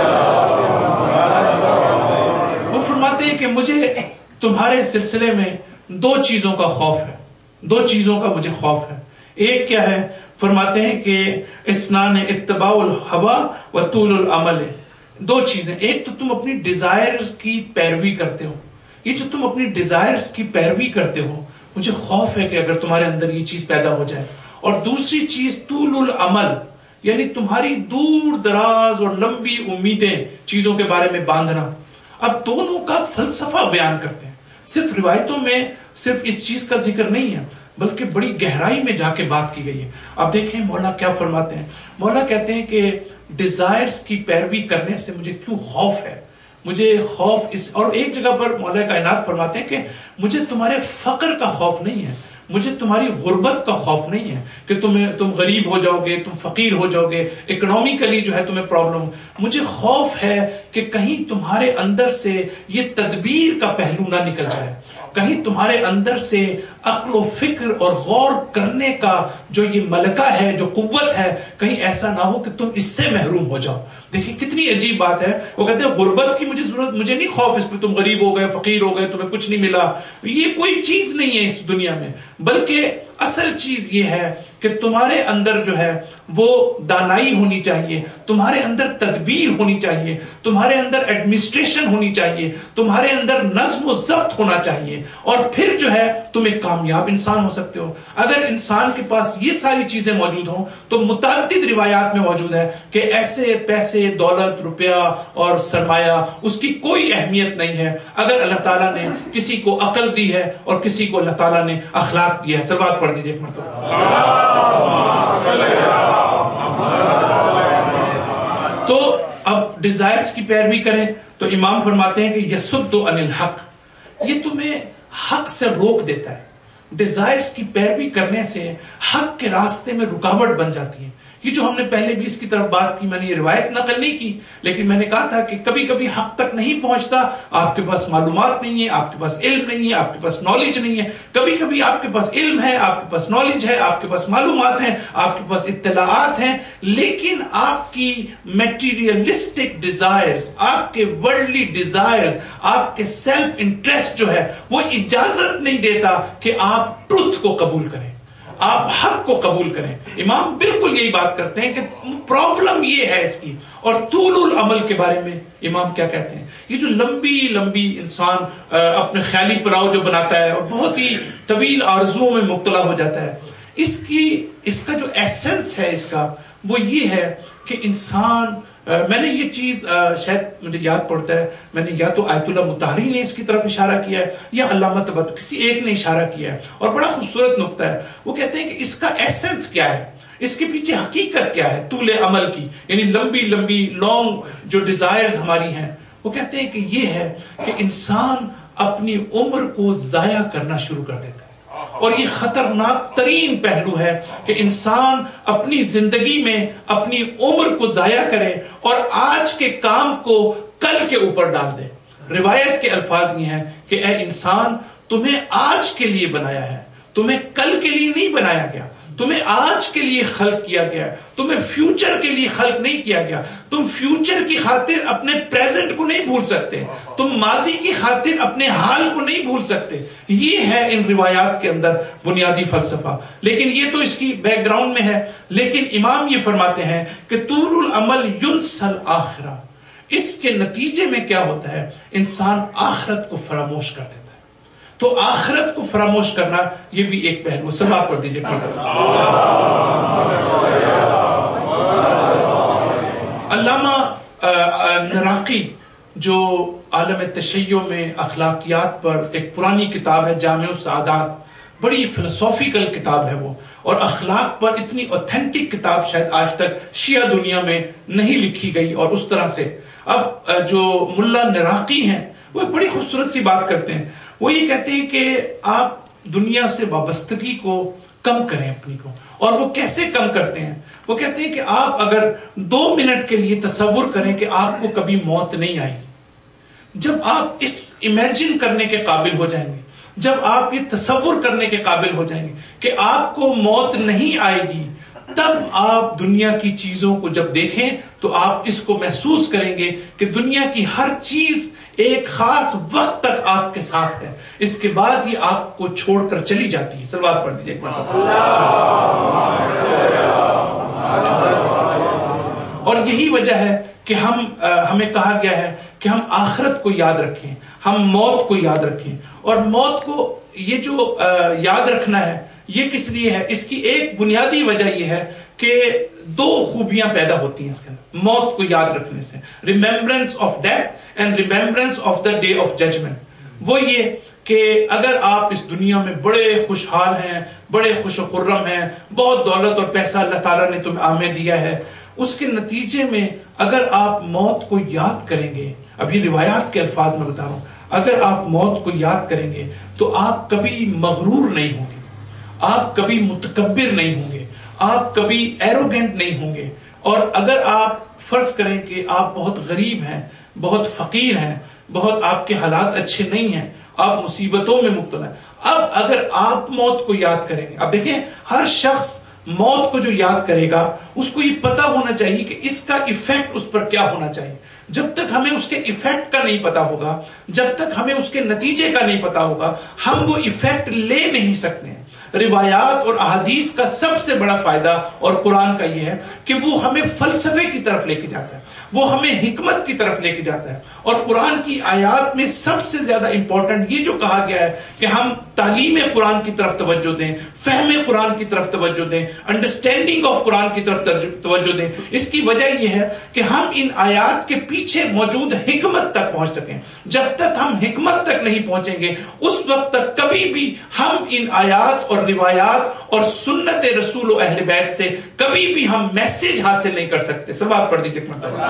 وہ فرماتے ہیں کہ مجھے تمہارے سلسلے میں دو چیزوں کا خوف ہے, دو چیزوں کا مجھے خوف ہے. ایک کیا ہے؟ فرماتے ہیں کہ اسنان اتباع الہوا و طول العمل. دو چیزیں, ایک تو تم اپنی ڈیزائرز کی پیروی کرتے ہو, یہ جو تم اپنی ڈیزائرز کی پیروی کرتے ہو مجھے خوف ہے کہ اگر تمہارے اندر یہ چیز پیدا ہو جائے. اور دوسری چیز طول العمل, یعنی تمہاری دور دراز اور لمبی امیدیں چیزوں کے بارے میں باندھنا. اب دونوں کا فلسفہ بیان کرتے ہیں, صرف روایتوں میں صرف اس چیز کا ذکر نہیں ہے بلکہ بڑی گہرائی میں جا کے بات کی گئی ہے. اب دیکھیں مولا کیا فرماتے ہیں. مولا کہتے ہیں کہ ڈیزائرز کی پیروی کرنے سے مجھے کیوں خوف ہے, مجھے خوف اس, اور ایک جگہ پر مولا کائنات فرماتے ہیں کہ مجھے تمہارے فقر کا خوف نہیں ہے, مجھے تمہاری غربت کا خوف نہیں ہے کہ تمہیں تم غریب ہو جاؤ گے, تم فقیر ہو جاؤ گے, اکنومیکلی جو ہے تمہیں پرابلم. مجھے خوف ہے کہ کہیں تمہارے اندر سے یہ تدبیر کا پہلو نہ نکل جائے, کہیں تمہارے اندر سے عقل و فکر اور غور کرنے کا جو یہ ملکہ ہے، جو قوت ہے، کہیں ایسا نہ ہو کہ تم اس سے محروم ہو جاؤ. دیکھیں کتنی عجیب بات ہے. وہ کہتے ہیں غربت کی مجھے ضرورت، مجھے نہیں خوف اس پہ تم غریب ہو گئے، فقیر ہو گئے، تمہیں کچھ نہیں ملا. یہ کوئی چیز نہیں ہے اس دنیا میں، بلکہ اصل چیز یہ ہے کہ تمہارے اندر جو ہے وہ دانائی ہونی چاہیے، تمہارے اندر تدبیر ہونی چاہیے، تمہارے اندر ایڈمنسٹریشن ہونی چاہیے، تمہارے اندر نظم و ضبط ہونا چاہیے، اور پھر جو ہے تم ایک کامیاب انسان ہو سکتے ہو. اگر انسان کے پاس یہ ساری چیزیں موجود ہوں تو متعدد روایات میں موجود ہے کہ ایسے پیسے، دولت، روپیہ اور سرمایہ اس کی کوئی اہمیت نہیں ہے اگر اللہ تعالیٰ نے کسی کو عقل دی ہے اور کسی کو اللہ تعالیٰ نے اخلاق دیا ہے. سلوات پڑھ دیجیے ایک مرتبہ. تو اب ڈیزائرز کی پیروی کریں تو امام فرماتے ہیں کہ یسد عن الحق، یہ تمہیں حق سے روک دیتا ہے. ڈیزائرز کی پیروی کرنے سے حق کے راستے میں رکاوٹ بن جاتی ہے. یہ جو ہم نے پہلے بھی اس کی طرف بات کی، میں نے یہ روایت نقل نہیں کی، لیکن میں نے کہا تھا کہ کبھی کبھی حق تک نہیں پہنچتا، آپ کے پاس معلومات نہیں ہے، آپ کے پاس علم نہیں ہے، آپ کے پاس نالج نہیں ہے. کبھی کبھی آپ کے پاس علم ہے، آپ کے پاس نالج ہے، آپ کے پاس معلومات ہیں، آپ کے پاس اطلاعات ہیں، لیکن آپ کی میٹیریلسٹک ڈیزائرز، آپ کے ورلڈلی ڈیزائرز، آپ کے سیلف انٹرسٹ جو ہے وہ اجازت نہیں دیتا کہ آپ ٹروتھ کو قبول کریں، آپ حق کو قبول کریں. امام بالکل یہی بات کرتے ہیں کہ پرابلم یہ ہے اس کی. اور طول العمل کے بارے میں امام کیا کہتے ہیں؟ یہ جو لمبی لمبی انسان اپنے خیالی پلاؤ جو بناتا ہے اور بہت ہی طویل آرزوؤں میں مبتلا ہو جاتا ہے، اس کی اس کا جو ایسنس ہے اس کا وہ یہ ہے کہ انسان، میں نے یہ چیز شاید مجھے یاد پڑتا ہے، میں نے یا تو آیت اللہ مطہری نے اس کی طرف اشارہ کیا ہے یا علامہ طباطبائی، کسی ایک نے اشارہ کیا ہے، اور بڑا خوبصورت نقطہ ہے. وہ کہتے ہیں کہ اس کا ایسنس کیا ہے، اس کے پیچھے حقیقت کیا ہے طول عمل کی، یعنی لمبی لمبی لانگ جو ڈیزائرز ہماری ہیں. وہ کہتے ہیں کہ یہ ہے کہ انسان اپنی عمر کو ضائع کرنا شروع کر دیتا ہے، اور یہ خطرناک ترین پہلو ہے کہ انسان اپنی زندگی میں اپنی عمر کو ضائع کرے اور آج کے کام کو کل کے اوپر ڈال دے. روایت کے الفاظ یہ ہیں کہ اے انسان، تمہیں آج کے لیے بنایا ہے، تمہیں کل کے لیے نہیں بنایا گیا. تمہیں آج کے لیے خلق کیا گیا، تمہیں فیوچر کے لیے خلق نہیں کیا گیا. تم فیوچر کی خاطر اپنے پریزنٹ کو نہیں بھول سکتے، تم ماضی کی خاطر اپنے حال کو نہیں بھول سکتے. یہ ہے ان روایات کے اندر بنیادی فلسفہ. لیکن یہ تو اس کی بیک گراؤنڈ میں ہے. لیکن امام یہ فرماتے ہیں کہ طول العمل ینسی الآخرہ، اس کے نتیجے میں کیا ہوتا ہے؟ انسان آخرت کو فراموش کر دیتا ہے. تو آخرت کو فراموش کرنا یہ بھی ایک پہلو. سلوات پڑھ دیجیے. علامہ نراقی جو عالم تشیع میں اخلاقیات پر ایک پرانی کتاب ہے، جامع السعادات، بڑی فلسافیکل کتاب ہے وہ، اور اخلاق پر اتنی اوتھینٹک کتاب شاید آج تک شیعہ دنیا میں نہیں لکھی گئی. اور اس طرح سے اب جو ملا نراقی ہیں وہ ایک بڑی خوبصورت سی بات کرتے ہیں. وہ یہ کہتے ہیں کہ آپ دنیا سے وابستگی کو کم کریں اپنی کو. اور وہ کیسے کم کرتے ہیں؟ وہ کہتے ہیں کہ آپ اگر دو منٹ کے لیے تصور کریں کہ آپ کو کبھی موت نہیں آئے گی، جب آپ اس امیجن کرنے کے قابل ہو جائیں گے، جب آپ یہ تصور کرنے کے قابل ہو جائیں گے کہ آپ کو موت نہیں آئے گی، تب آپ دنیا کی چیزوں کو جب دیکھیں تو آپ اس کو محسوس کریں گے کہ دنیا کی ہر چیز ایک خاص وقت تک آپ کے ساتھ ہے، اس کے بعد یہ آپ کو چھوڑ کر چلی جاتی ہے. سلوات پڑھ دیجیے ایک مرتبہ. اور یہی وجہ ہے کہ ہم ہمیں کہا گیا ہے کہ ہم آخرت کو یاد رکھیں، ہم موت کو یاد رکھیں. اور موت کو یہ جو یاد رکھنا ہے یہ کس لیے ہے؟ اس کی ایک بنیادی وجہ یہ ہے کہ دو خوبیاں پیدا ہوتی ہیں اس کے اندر موت کو یاد رکھنے سے. Remembrance of death and remembrance of the day of judgement. وہ یہ کہ اگر آپ اس دنیا میں بڑے خوشحال ہیں، بڑے خوش و خرم ہیں، بہت دولت اور پیسہ اللہ تعالیٰ نے تمہیں عامے دیا ہے، اس کے نتیجے میں اگر آپ موت کو یاد کریں گے، ابھی روایات کے الفاظ میں بتا رہا ہوں، اگر آپ موت کو یاد کریں گے تو آپ کبھی مغرور نہیں ہوں گے، آپ کبھی متکبر نہیں ہوں گے، آپ کبھی ایروگینٹ نہیں ہوں گے. اور اگر آپ فرض کریں کہ آپ بہت غریب ہیں، بہت فقیر ہیں، بہت آپ کے حالات اچھے نہیں ہیں، آپ مصیبتوں میں مبتلا ہیں. اب اگر آپ موت کو یاد کریں گے, اب دیکھیں ہر شخص موت کو جو یاد کرے گا اس کو یہ پتا ہونا چاہیے کہ اس کا ایفیکٹ اس پر کیا ہونا چاہیے. جب تک ہمیں اس کے ایفیکٹ کا نہیں پتا ہوگا, جب تک ہمیں اس کے نتیجے کا نہیں پتا ہوگا, ہم وہ ایفیکٹ لے نہیں سکتے ہیں. روایات اور احادیث کا سب سے بڑا فائدہ اور قرآن کا یہ ہے کہ وہ ہمیں فلسفے کی طرف لے کے جاتا ہے, وہ ہمیں حکمت کی طرف لے کے جاتا ہے. اور قرآن کی آیات میں سب سے زیادہ امپورٹنٹ یہ جو کہا گیا ہے کہ ہم تعلیم قرآن کی طرف توجہ دیں, فہم قرآن کی طرف توجہ دیں, انڈرسٹینڈنگ آف قرآن کی طرف توجہ دیں. اس کی وجہ یہ ہے کہ ہم ان آیات کے پیچھے موجود حکمت تک پہنچ سکیں. جب تک ہم حکمت تک نہیں پہنچیں گے اس وقت تک کبھی بھی ہم ان آیات اور روایات اور سنت رسول و اہل بیت سے کبھی بھی ہم میسج حاصل نہیں کر سکتے. سبات پڑھ دیجیے ایک مرتبہ.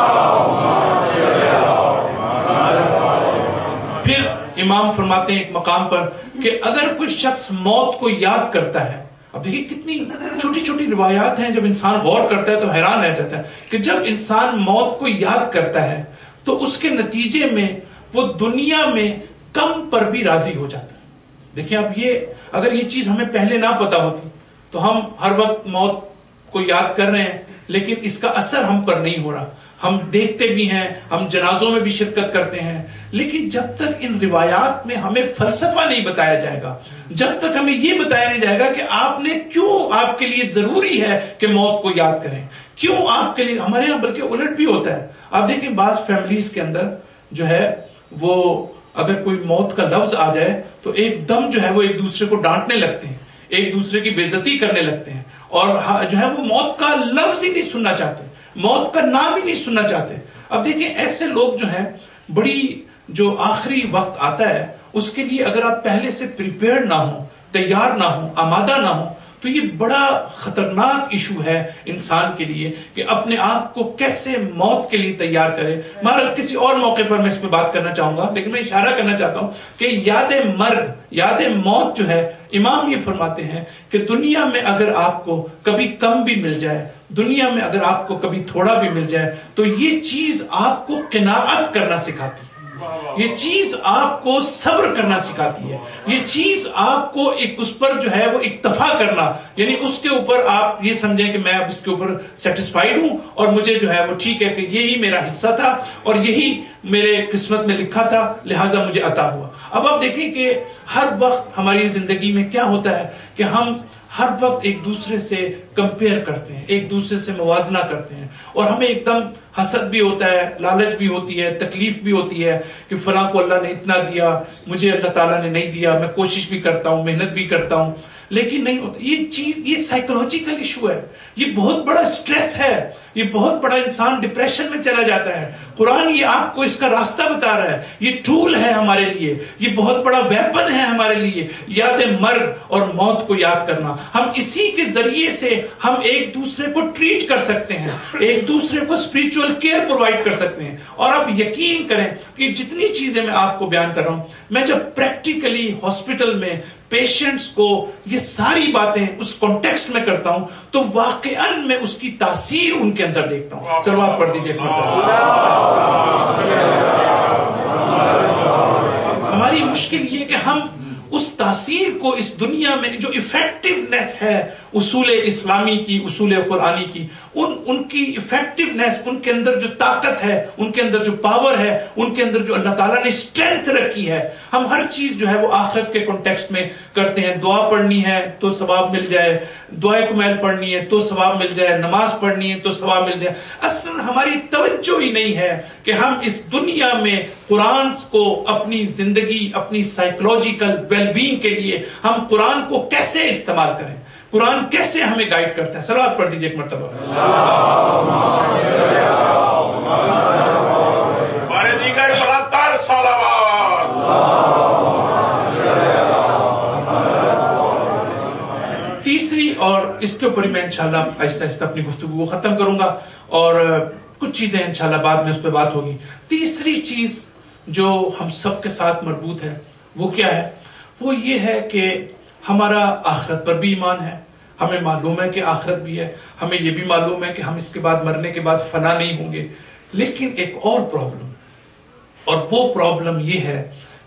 پھر امام فرماتے ہیں ایک مقام پر کہ اگر کوئی شخص موت کو یاد کرتا ہے, اب دیکھیے کتنی چھوٹی چھوٹی روایات ہیں, جب انسان غور کرتا ہے تو حیران رہ جاتا ہے کہ جب انسان موت کو یاد کرتا ہے تو اس کے نتیجے میں وہ دنیا میں کم پر بھی راضی ہو جاتا ہے. دیکھیں اب یہ اگر یہ چیز ہمیں پہلے نہ پتا ہوتی تو ہم ہر وقت موت کو یاد کر رہے ہیں لیکن اس کا اثر ہم پر نہیں ہو رہا. ہم دیکھتے بھی ہیں, ہم جنازوں میں بھی شرکت کرتے ہیں, لیکن جب تک ان روایات میں ہمیں فلسفہ نہیں بتایا جائے گا, جب تک ہمیں یہ بتایا نہیں جائے گا کہ آپ نے کیوں, آپ کے لیے ضروری ہے کہ موت کو یاد کریں, کیوں آپ کے لیے. ہمارے یہاں بلکہ الٹ بھی ہوتا ہے. آپ دیکھیں بعض فیملیز کے اندر جو ہے وہ اگر کوئی موت کا لفظ آ جائے تو ایک دم جو ہے وہ ایک دوسرے کو ڈانٹنے لگتے ہیں, ایک دوسرے کی بے عزتی کرنے لگتے ہیں, اور جو ہے وہ موت کا لفظ ہی نہیں سننا چاہتے, موت کا نام ہی نہیں سننا چاہتے. اب دیکھیں ایسے لوگ جو ہیں بڑی جو آخری وقت آتا ہے اس کے لیے اگر آپ پہلے سے پریپیئر نہ ہوں, تیار نہ ہوں, آمادہ نہ ہوں, تو یہ بڑا خطرناک ایشو ہے انسان کے لیے کہ اپنے آپ کو کیسے موت کے لیے تیار کرے. مگر کسی اور موقع پر میں اس پہ بات کرنا چاہوں گا, لیکن میں اشارہ کرنا چاہتا ہوں کہ یاد مرگ, یاد موت جو ہے, امام یہ فرماتے ہیں کہ دنیا میں اگر آپ کو کبھی کم بھی مل جائے, دنیا میں اگر آپ کو کبھی تھوڑا بھی مل جائے, تو یہ چیز آپ کو قناعت کرنا سکھاتی ہے, یہ چیز آپ کو صبر کرنا سکھاتی ہے, یہ چیز آپ کو ایک اس پر جو ہے وہ اکتفا کرنا, یعنی اس کے اوپر آپ یہ سمجھیں کہ میں اب اس کے اوپر سیٹسفائیڈ ہوں اور مجھے جو ہے وہ ٹھیک ہے کہ یہی میرا حصہ تھا اور یہی میرے قسمت میں لکھا تھا, لہٰذا مجھے عطا ہوا. اب آپ دیکھیں کہ ہر وقت ہماری زندگی میں کیا ہوتا ہے کہ ہم ہر وقت ایک دوسرے سے کمپیئر کرتے ہیں, ایک دوسرے سے موازنہ کرتے ہیں, اور ہمیں ایک دم حسد بھی ہوتا ہے, لالچ بھی ہوتی ہے, تکلیف بھی ہوتی ہے کہ فلاں کو اللہ نے اتنا دیا, مجھے اللہ تعالیٰ نے نہیں دیا, میں کوشش بھی کرتا ہوں, محنت بھی کرتا ہوں, لیکن نہیں ہوتا. یہ چیز, یہ سائیکولوجیکل ایشو ہے, یہ بہت بڑا سٹریس ہے, یہ بہت بڑا انسان ڈپریشن میں چلا جاتا ہے. قرآن یہ آپ کو اس کا راستہ بتا رہا ہے, یہ ٹول ہے ہمارے لیے, یہ بہت بڑا ویپن ہے ہمارے لیے, یاد مرگ اور موت کو یاد کرنا. ہم اسی کے ذریعے سے ہم ایک دوسرے کو ٹریٹ کر سکتے ہیں, ایک دوسرے کو اسپرچل کیئر پرووائڈ کر سکتے ہیں. اور آپ یقین کریں کہ جتنی چیزیں میں آپ کو بیان کر رہا ہوں, میں جب پریکٹیکلی ہاسپٹل میں پیشنٹس کو یہ ساری باتیں اس کانٹیکسٹ میں کرتا ہوں تو واقعاً میں اس کی تاثیر ان کے اندر دیکھتا ہوں. صلوات پڑھ دیجیے ایک مرتبہ. ہماری مشکل یہ کہ ہم اس تاثیر کو اس دنیا میں جو افیکٹونیس ہے اصول اسلامی کی, اصول قرآنی کی, ان ان کی افیکٹونیس, ان کے اندر جو طاقت ہے, ان کے اندر جو پاور ہے, ان کے اندر جو اللہ تعالیٰ نے اسٹرینتھ رکھی ہے, ہم ہر چیز جو ہے وہ آخرت کے کانٹیکسٹ میں کرتے ہیں. دعا پڑھنی ہے تو ثواب مل جائے, دعائے کمیل پڑھنی ہے تو ثواب مل جائے, نماز پڑھنی ہے تو ثواب مل جائے. اصل ہماری توجہ ہی نہیں ہے کہ ہم اس دنیا میں قرآن کو اپنی زندگی, اپنی سائیکولوجیکل ویل بینگ کے لیے ہم قرآن کو کیسے استعمال کریں, قرآن کیسے ہمیں گائیڈ کرتا ہے. صلوات پڑھ دیجیے ایک مرتبہ. تیسری, اور اس کے اوپر ہی میں انشاءاللہ آہستہ آہستہ اپنی گفتگو کو ختم کروں گا اور کچھ چیزیں انشاءاللہ بعد میں اس پہ بات ہوگی. تیسری چیز جو ہم سب کے ساتھ مربوط ہے وہ کیا ہے؟ وہ یہ ہے کہ ہمارا آخرت پر بھی ایمان ہے. ہمیں معلوم ہے کہ آخرت بھی ہے, ہمیں یہ بھی معلوم ہے کہ ہم اس کے بعد مرنے کے بعد فنا نہیں ہوں گے. لیکن ایک اور پرابلم, اور وہ پرابلم یہ ہے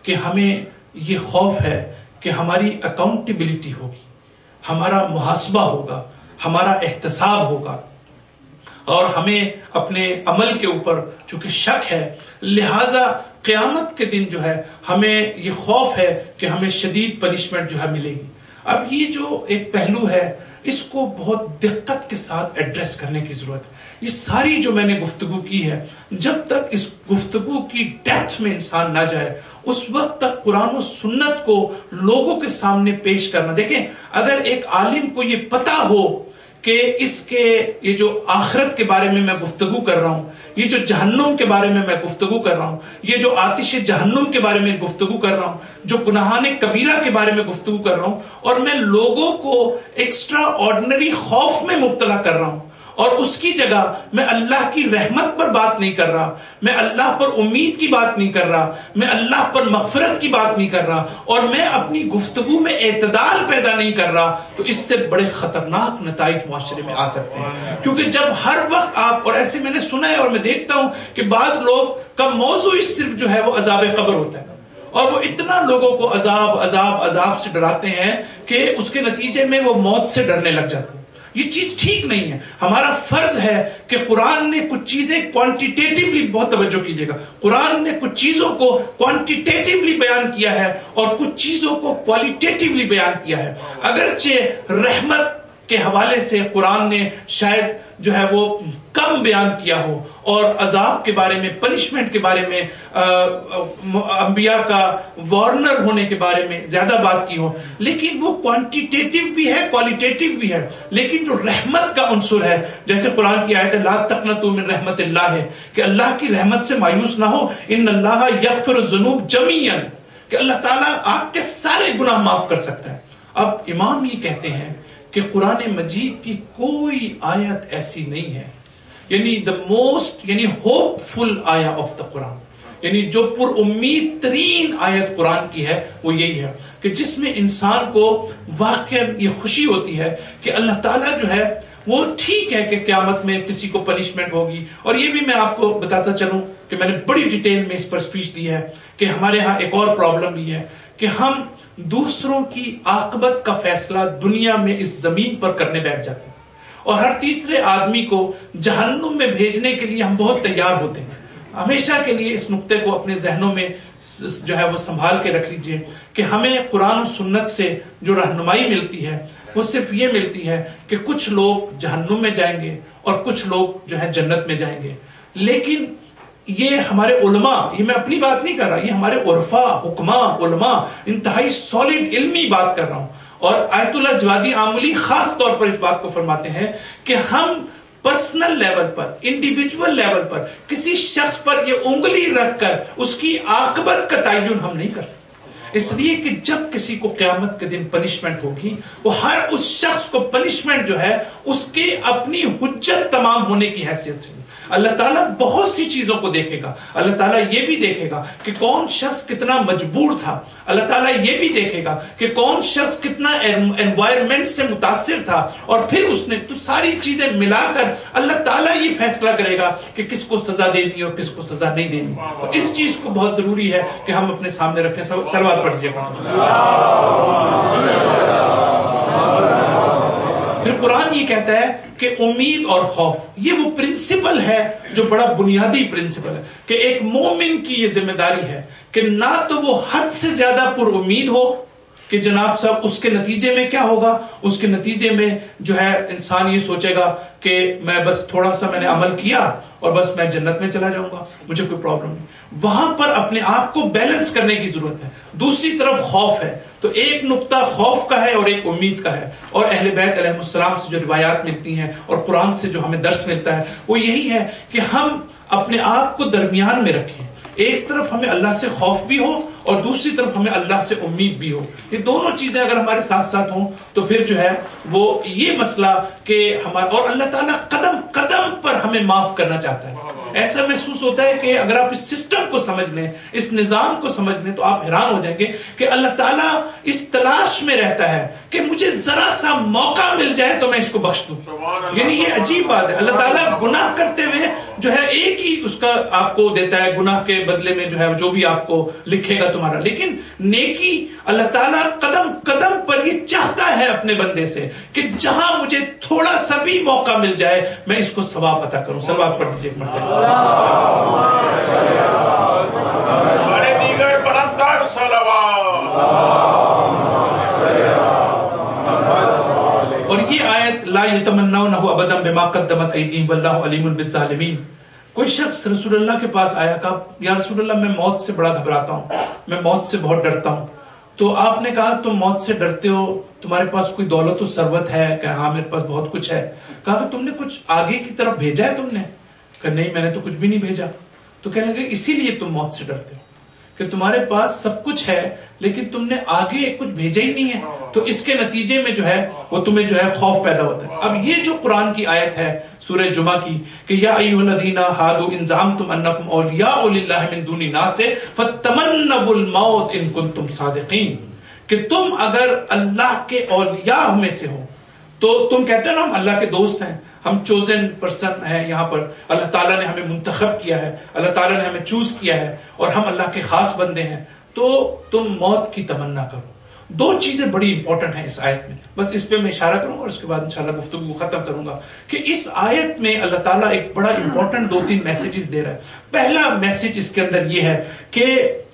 کہ ہمیں یہ خوف ہے کہ ہماری اکاؤنٹیبلٹی ہوگی، ہمارا محاسبہ ہوگا، ہمارا احتساب ہوگا، اور ہمیں اپنے عمل کے اوپر چونکہ شک ہے، لہذا قیامت کے دن جو ہے ہمیں یہ خوف ہے کہ ہمیں شدید پنشمنٹ جو ہے ملے گی۔ اب یہ جو ایک پہلو ہے اس کو بہت دقت کے ساتھ ایڈریس کرنے کی ضرورت ہے۔ یہ ساری جو میں نے گفتگو کی ہے، جب تک اس گفتگو کی ڈیپتھ میں انسان نہ جائے اس وقت تک قرآن و سنت کو لوگوں کے سامنے پیش کرنا۔ دیکھیں، اگر ایک عالم کو یہ پتا ہو کہ اس کے یہ جو آخرت کے بارے میں میں گفتگو کر رہا ہوں، یہ جو جہنم کے بارے میں میں گفتگو کر رہا ہوں، یہ جو آتش جہنم کے بارے میں گفتگو کر رہا ہوں، جو گناہان کبیرہ کے بارے میں گفتگو کر رہا ہوں، اور میں لوگوں کو ایکسٹرا آرڈنری خوف میں مبتلا کر رہا ہوں، اور اس کی جگہ میں اللہ کی رحمت پر بات نہیں کر رہا، میں اللہ پر امید کی بات نہیں کر رہا، میں اللہ پر مغفرت کی بات نہیں کر رہا، اور میں اپنی گفتگو میں اعتدال پیدا نہیں کر رہا، تو اس سے بڑے خطرناک نتائج معاشرے میں آ سکتے ہیں۔ کیونکہ جب ہر وقت آپ، اور ایسے میں نے سنا ہے اور میں دیکھتا ہوں کہ بعض لوگ کا موضوع صرف جو ہے وہ عذاب قبر ہوتا ہے، اور وہ اتنا لوگوں کو عذاب عذاب عذاب سے ڈراتے ہیں کہ اس کے نتیجے میں وہ موت سے ڈرنے لگ جاتے ہیں۔ یہ چیز ٹھیک نہیں ہے۔ ہمارا فرض ہے کہ قرآن نے کچھ چیزیں کوانٹیٹیٹیولی، بہت توجہ کیجئے گا، قرآن نے کچھ چیزوں کو کوانٹیٹیٹیولی بیان کیا ہے اور کچھ چیزوں کو کوالیٹیٹیولی بیان کیا ہے۔ اگرچہ رحمت کے حوالے سے قرآن نے شاید جو ہے وہ کم بیان کیا ہو، اور عذاب کے بارے میں، پنشمنٹ کے بارے میں، انبیاء کا وارنر ہونے کے بارے میں زیادہ بات کی ہو، لیکن وہ کوانٹیٹیٹیو بھی ہے، کوالیٹیٹیو بھی ہے۔ لیکن جو رحمت کا عنصر ہے، جیسے قرآن کی آیت ہے لا تقنطوا من رحمت اللہ ہے، کہ اللہ کی رحمت سے مایوس نہ ہو، ان اللہ یغفر الذنوب جمیعا، کہ اللہ تعالیٰ آپ کے سارے گناہ معاف کر سکتا ہے۔ اب امام یہ کہتے ہیں کہ قرآن مجید کی کوئی آیت ایسی نہیں ہے، یعنی دا موسٹ یعنی ہوپ فل آیا آف دا قرآن، یعنی جو پر امید ترین آیت قرآن کی ہے وہ یہی ہے کہ جس میں انسان کو واقعا یہ خوشی ہوتی ہے کہ اللہ تعالیٰ جو ہے وہ ٹھیک ہے کہ قیامت میں کسی کو پنشمنٹ ہوگی۔ اور یہ بھی میں آپ کو بتاتا چلوں کہ میں نے بڑی ڈیٹیل میں اس پر سپیچ دی ہے کہ ہمارے ہاں ایک اور پرابلم بھی ہے کہ ہم دوسروں کی عاقبت کا فیصلہ دنیا میں اس زمین پر کرنے بیٹھ جاتے ہیں، اور ہر تیسرے آدمی کو جہنم میں بھیجنے کے لیے ہم بہت تیار ہوتے ہیں۔ ہمیشہ کے لیے اس نقطے کو اپنے ذہنوں میں جو ہے وہ سنبھال کے رکھ لیجئے کہ ہمیں قرآن و سنت سے جو رہنمائی ملتی ہے وہ صرف یہ ملتی ہے کہ کچھ لوگ جہنم میں جائیں گے اور کچھ لوگ جو ہے جنت میں جائیں گے، لیکن یہ ہمارے علماء، یہ میں اپنی بات نہیں کر رہا، یہ ہمارے عرفاء، حکماء، علماء، انتہائی سالڈ علمی بات کر رہا ہوں، اور آیت اللہ جوادی آملی خاص طور پر اس بات کو فرماتے ہیں کہ ہم پرسنل لیول پر، انڈیویجول لیول پر کسی شخص پر یہ انگلی رکھ کر اس کی عاقبت کا تعین ہم نہیں کر سکتے، اس لیے کہ جب کسی کو قیامت کے دن پنشمنٹ ہوگی، وہ ہر اس شخص کو پنشمنٹ جو ہے اس کے اپنی حجت تمام ہونے کی حیثیت سے۔ اللہ تعالیٰ بہت سی چیزوں کو دیکھے گا، اللہ تعالیٰ یہ بھی دیکھے گا کہ کون شخص کتنا مجبور تھا، اللہ تعالیٰ یہ بھی دیکھے گا کہ کون شخص کتنا انوائرمنٹ سے متاثر تھا، اور پھر اس نے تو ساری چیزیں ملا کر اللہ تعالیٰ یہ فیصلہ کرے گا کہ کس کو سزا دینی اور کس کو سزا نہیں دینی۔ تو اس چیز کو بہت ضروری ہے کہ ہم اپنے سامنے رکھیں۔ صلوات پڑھ دیجیے گا۔ پھر قرآن یہ کہتا ہے کہ امید اور خوف یہ وہ پرنسپل ہے جو بڑا بنیادی پرنسپل ہے کہ ایک مومن کی یہ ذمہ داری ہے کہ نہ تو وہ حد سے زیادہ پر امید ہو کہ جناب صاحب اس کے نتیجے میں کیا ہوگا، اس کے نتیجے میں جو ہے انسان یہ سوچے گا کہ میں بس تھوڑا سا میں نے عمل کیا اور بس میں جنت میں چلا جاؤں گا، مجھے کوئی پرابلم نہیں۔ وہاں پر اپنے آپ کو بیلنس کرنے کی ضرورت ہے۔ دوسری طرف خوف ہے، تو ایک نقطہ خوف کا ہے اور ایک امید کا ہے، اور اہل بیت علیہ السلام سے جو روایات ملتی ہیں اور قرآن سے جو ہمیں درس ملتا ہے وہ یہی ہے کہ ہم اپنے آپ کو درمیان میں رکھیں، ایک طرف ہمیں اللہ سے خوف بھی ہو اور دوسری طرف ہمیں اللہ سے امید بھی ہو۔ یہ دونوں چیزیں اگر ہمارے ساتھ ساتھ ہوں تو پھر جو ہے وہ یہ مسئلہ کہ ہمارا، اور اللہ تعالیٰ قدم قدم پر ہمیں معاف کرنا چاہتا ہے۔ ایسا محسوس ہوتا ہے کہ اگر آپ اس سسٹم کو سمجھ لیں، اس نظام کو سمجھ لیں، تو آپ حیران ہو جائیں گے کہ اللہ تعالیٰ اس تلاش میں رہتا ہے کہ مجھے ذرا سا موقع مل جائے تو میں اس کو بخش دوں۔ یعنی یہ عجیب بات ہے، اللہ تعالیٰ گناہ کرتے ہوئے جو ہے ایک ہی اس کا آپ کو دیتا ہے، گناہ کے بدلے میں جو ہے جو بھی آپ کو لکھے گا تمہارا. لیکن نیکی اللہ تعالیٰ قدم قدم پر یہ چاہتا ہے اپنے بندے سے کہ جہاں مجھے تھوڑا سا بھی موقع مل جائے میں اس کو ثواب عطا کروں. صلوات پڑھ دیجیے ایک مرتبہ. اور یہ آیت لا یتمنونہ ابدا بما قدمت ایدیہم واللہ علیم بالظالمین. کوئی شخص رسول اللہ کے پاس آیا، کہا یا رسول اللہ میں موت سے بڑا گھبراتا ہوں، میں موت سے بہت ڈرتا ہوں. تو آپ نے کہا تم موت سے ڈرتے ہو، تمہارے پاس کوئی دولت و ثروت ہے؟ کہ ہاں میرے پاس بہت کچھ ہے. کہا کہ تم نے کچھ آگے کی طرف بھیجا ہے؟ تم نے کہا نہیں میں نے تو کچھ بھی نہیں بھیجا. تو کہنے لگے اسی لیے تم موت سے ڈرتے ہو کہ تمہارے پاس سب کچھ ہے لیکن تم نے آگے کچھ بھیجا ہی نہیں ہے، تو اس کے نتیجے میں جو ہے وہ تمہیں جو ہے خوف پیدا ہوتا ہے. اب یہ جو قرآن کی آیت ہے سورہ جمعہ کی کہ یا ایھا الذین ھادوا ان زعمتم انکم اولیاء للہ من دون الناس فتمنوا الموت ان کنتم صادقین، کہ تم اگر اللہ کے اولیاء میں سے ہو تو تم کہتے ہیں نا ہم اللہ کے دوست ہیں، ہم چوزن پرسن ہیں، یہاں پر اللہ تعالیٰ نے ہمیں منتخب کیا ہے، اللہ تعالیٰ نے ہمیں چوز کیا ہے اور ہم اللہ کے خاص بندے ہیں، تو تم موت کی تمنا کرو. دو چیزیں بڑی امپورٹنٹ ہیں اس آیت میں، بس اس پہ میں اشارہ کروں گا اور اس کے بعد انشاءاللہ گفتگو ختم کروں گا. کہ اس آیت میں اللہ تعالیٰ ایک بڑا امپورٹنٹ دو تین میسیجز دے رہا ہے. پہلا میسیج اس کے اندر یہ ہے کہ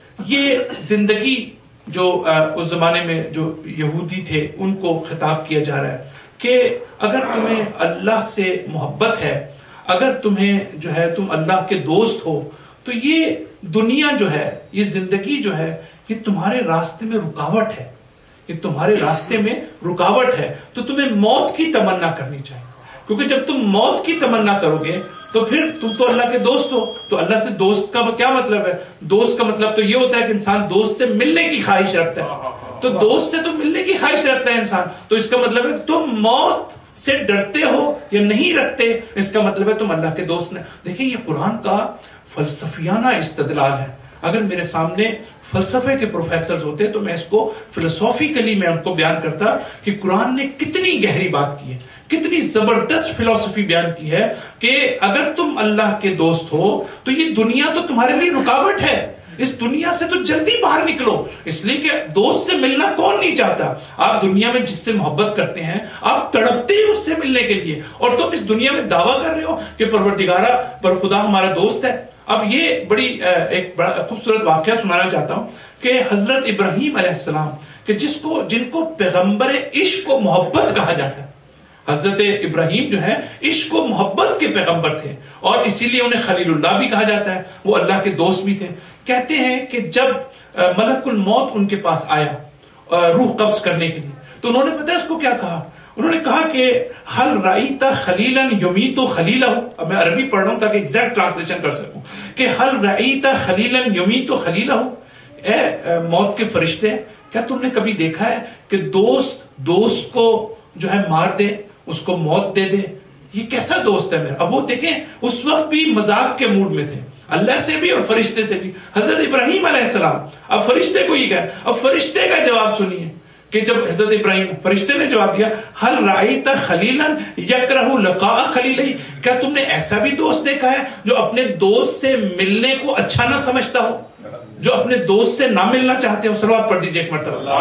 یہ زندگی جو اس زمانے میں جو یہودی تھے ان کو خطاب کیا جا رہا ہے کہ اگر تمہیں اللہ سے محبت ہے، اگر تمہیں جو ہے تم اللہ کے دوست ہو، تو یہ دنیا جو ہے، یہ زندگی جو ہے، یہ تمہارے راستے میں رکاوٹ ہے، یہ تمہارے راستے میں رکاوٹ ہے. تو تمہیں موت کی تمنا کرنی چاہیے، کیونکہ جب تم موت کی تمنا کرو گے تو پھر تم تو اللہ کے دوست ہو. تو اللہ سے دوست کا کیا مطلب ہے؟ دوست کا مطلب تو یہ ہوتا ہے کہ انسان دوست سے ملنے کی خواہش رکھتا ہے. تو دوست سے تو ملنے کی خواہش رکھتا ہے انسان، تو اس کا مطلب ہے کہ تم موت سے ڈرتے ہو یا نہیں رکھتے، اس کا مطلب ہے تم اللہ کے دوست نے. دیکھیں یہ قرآن کا فلسفیانہ استدلال ہے. اگر میرے سامنے فلسفے کے پروفیسرز ہوتے تو میں اس کو فلسافیکلی میں ان کو بیان کرتا کہ قرآن نے کتنی گہری بات کی ہے، کتنی زبردست فلسفی بیان کی ہے کہ اگر تم اللہ کے دوست ہو تو یہ دنیا تو تمہارے لیے رکاوٹ ہے، اس دنیا سے تو جلدی باہر نکلو. اس لیے کہ دوست سے ملنا کون نہیں چاہتا؟ آپ دنیا میں جس سے محبت کرتے ہیں آپ تڑپتے ہیں اس سے ملنے کے لیے، اور تم اس دنیا میں دعویٰ کر رہے ہو کہ پروردگارہ پر خدا ہمارا دوست ہے. اب یہ بڑی ایک بڑا خوبصورت واقعہ سنانا چاہتا ہوں کہ حضرت ابراہیم علیہ السلام کہ جس کو جن کو پیغمبر عشق و محبت کہا جاتا ہے، حضرت ابراہیم جو ہے عشق و محبت کے پیغمبر تھے اور اسی لیے انہیں خلیل اللہ بھی کہا جاتا ہے، وہ اللہ کے دوست بھی تھے. کہتے ہیں کہ جب ملک الموت ان کے پاس آیا روح قبض کرنے کے لیے تو انہوں نے پتہ ہے اس کو کیا کہا؟ انہوں نے کہا کہ حل رأیت خلیلا یمیت خلیلہ. اب میں عربی پڑھ رہا ہوں تاکہ ایگزیکٹ ٹرانسلیشن کر سکوں کہ حل رأیت خلیلا یمیت خلیلہ، اے موت کے فرشتے کیا تم نے کبھی دیکھا ہے کہ دوست دوست کو جو ہے مار دے، اس کو موت دے دے؟ یہ کیسا دوست ہے میرا؟ اب وہ دیکھیں اس وقت بھی مذاق کے موڈ میں تھے، اللہ سے بھی اور فرشتے سے بھی. حضرت ابراہیم علیہ السلام اب فرشتے کو یہ کہا، اب فرشتے کا جواب سنیے کہ جب حضرت ابراہیم فرشتے نے جواب دیا حل رأیت خلیلا یکرہ لقاء خلیلہ، کیا تم نے ایسا بھی دوست دیکھا ہے جو اپنے دوست سے ملنے کو اچھا نہ سمجھتا ہو، جو اپنے دوست سے نہ ملنا چاہتے ہو؟ صلوات پڑھ دیجیے ایک مرتبہ.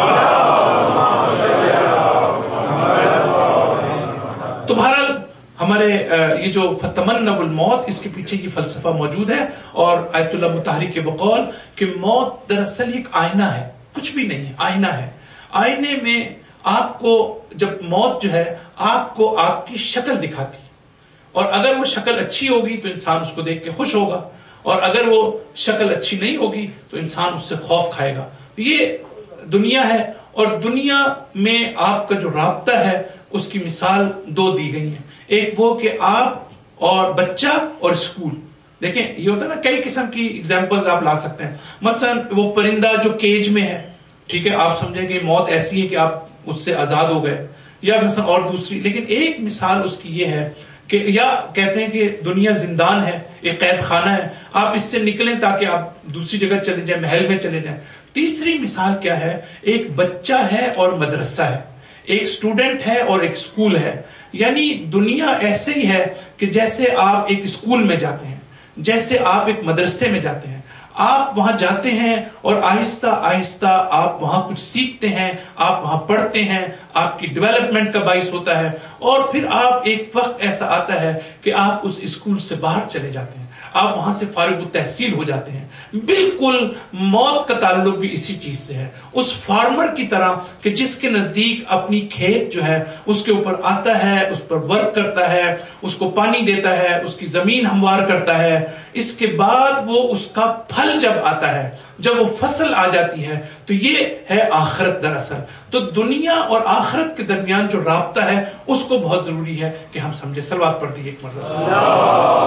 تو بہرحال ہمارے یہ جو فتمنوا الموت، اس کے پیچھے یہ فلسفہ موجود ہے. اور آیت اللہ مطہر کے بقول کہ موت دراصل ایک آئینہ ہے، کچھ بھی نہیں ہے، آئینہ ہے. آئینے میں آپ کو جب موت جو ہے آپ کو آپ کی شکل دکھاتی، اور اگر وہ شکل اچھی ہوگی تو انسان اس کو دیکھ کے خوش ہوگا، اور اگر وہ شکل اچھی نہیں ہوگی تو انسان اس سے خوف کھائے گا. یہ دنیا ہے، اور دنیا میں آپ کا جو رابطہ ہے اس کی مثال دو دی گئی ہیں. ایک وہ کہ آپ اور بچہ اور اسکول. دیکھیں یہ ہوتا ہے نا، کئی قسم کی ایگزامپلز آپ لا سکتے ہیں. مثلا وہ پرندہ جو کیج میں ہے، ٹھیک ہے، آپ سمجھیں کہ موت ایسی ہے کہ آپ اس سے آزاد ہو گئے، یا مثلا اور دوسری. لیکن ایک مثال اس کی یہ ہے کہ یا کہتے ہیں کہ دنیا زندان ہے، ایک قید خانہ ہے، آپ اس سے نکلیں تاکہ آپ دوسری جگہ چلے جائیں، محل میں چلے جائیں. تیسری مثال کیا ہے؟ ایک بچہ ہے اور مدرسہ ہے، ایک اسٹوڈنٹ ہے اور ایک اسکول ہے. یعنی دنیا ایسے ہی ہے کہ جیسے آپ ایک اسکول میں جاتے ہیں، جیسے آپ ایک مدرسے میں جاتے ہیں، آپ وہاں جاتے ہیں اور آہستہ آہستہ آپ وہاں کچھ سیکھتے ہیں، آپ وہاں پڑھتے ہیں، آپ کی ڈیولپمنٹ کا باعث ہوتا ہے، اور پھر آپ ایک وقت ایسا آتا ہے کہ آپ اس اسکول سے باہر چلے جاتے ہیں، آپ وہاں سے فارغ التحصیل ہو جاتے ہیں۔ بالکل موت کا تعلق بھی اسی چیز سے ہے، اس فارمر کی طرح کہ جس کے نزدیک اپنی کھیت جو ہے اس کے اوپر آتا ہے، اس پر ورک کرتا ہے، اس کو پانی دیتا ہے، اس کی زمین ہموار کرتا ہے، اس کے بعد وہ اس کا پھل جب آتا ہے، جب وہ فصل آ جاتی ہے، تو یہ ہے آخرت دراصل۔ تو دنیا اور آخرت کے درمیان جو رابطہ ہے اس کو بہت ضروری ہے کہ ہم سمجھے۔ صلوات پڑھ دیجیے ایک مرتبہ۔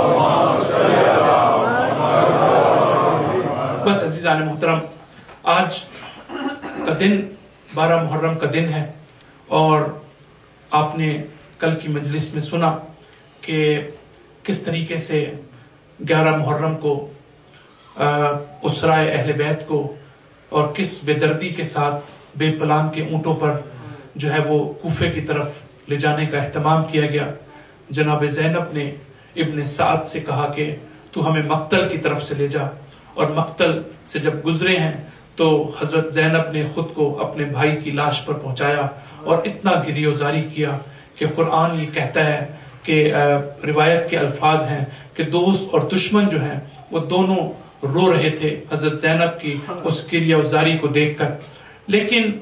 بس عزیزان محترم، آج کا دن بارہ محرم کا دن ہے، اور آپ نے کل کی مجلس میں سنا کہ کس طریقے سے گیارہ محرم کو اسرائے اہل بیت کو اور کس بے دردی کے ساتھ بے پلان کے اونٹوں پر جو ہے وہ کوفے کی طرف لے جانے کا اہتمام کیا گیا۔ جناب زینب نے ابن سعد سے کہا کہ تو ہمیں مقتل کی طرف سے لے جا، اور مقتل سے جب گزرے ہیں تو حضرت زینب نے خود کو اپنے بھائی کی لاش پر پہنچایا اور اتنا گریہ وزاری کیا کہ قرآن یہ کہتا ہے کہ روایت کے الفاظ ہیں کہ دوست اور دشمن جو ہیں وہ دونوں رو رہے تھے حضرت زینب کی اس گریہ وزاری کو دیکھ کر۔ لیکن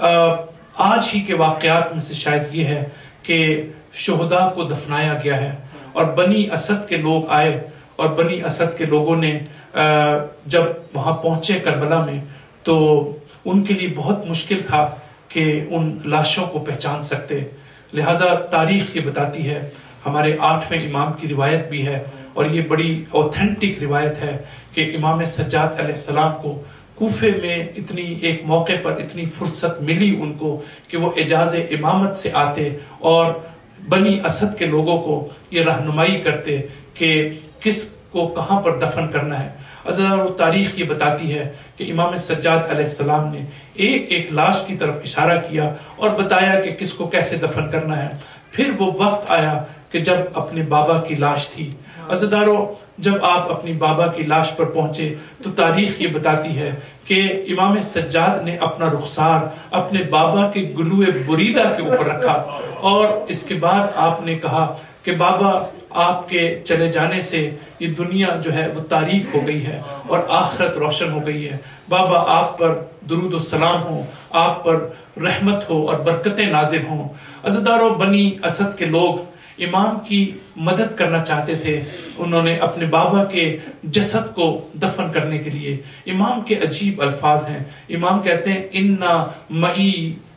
آج ہی کے واقعات میں سے شاید یہ ہے کہ شہداء کو دفنایا گیا ہے، اور بنی اسد کے لوگ آئے، اور بنی اسد کے لوگوں نے جب وہاں پہنچے کربلا میں تو ان کے لیے بہت مشکل تھا کہ ان لاشوں کو پہچان سکتے۔ لہٰذا تاریخ یہ بتاتی ہے، ہمارے آٹھویں امام کی روایت بھی ہے، اور یہ بڑی اوتھینٹک روایت ہے کہ امام سجاد علیہ السلام کو کوفے میں اتنی ایک موقع پر اتنی فرصت ملی ان کو کہ وہ اجاز امامت سے آتے اور بنی اسد کے لوگوں کو یہ رہنمائی کرتے کہ کس کو کہاں پر دفن کرنا ہے۔ عزیزان، وہ تاریخ یہ بتاتی ہے کہ امام سجاد علیہ السلام نے ایک ایک لاش کی طرف اشارہ کیا اور بتایا کہ کس کو کیسے دفن کرنا ہے۔ پھر وہ وقت آیا کہ جب اپنے بابا کی لاش تھی۔ عزیزانو، جب آپ اپنی بابا کی لاش پر پہنچے تو تاریخ یہ بتاتی ہے کہ امام سجاد نے اپنا رخسار اپنے بابا کے گلوئے بریدہ کے اوپر رکھا، اور اس کے بعد آپ نے کہا کہ بابا، آپ کے چلے جانے سے یہ دنیا جو ہے وہ تاریک ہو گئی ہے اور آخرت روشن ہو گئی ہے۔ بابا، آپ پر درود و سلام ہو، آپ پر رحمت ہو اور برکتیں نازل ہوں۔ عزیزانو، بنی اسد کے لوگ امام کی مدد کرنا چاہتے تھے، انہوں نے اپنے بابا کے جسد کو دفن کرنے کے لیے، امام کے عجیب الفاظ ہیں، امام کہتے ہیں اِنَّا مَعِی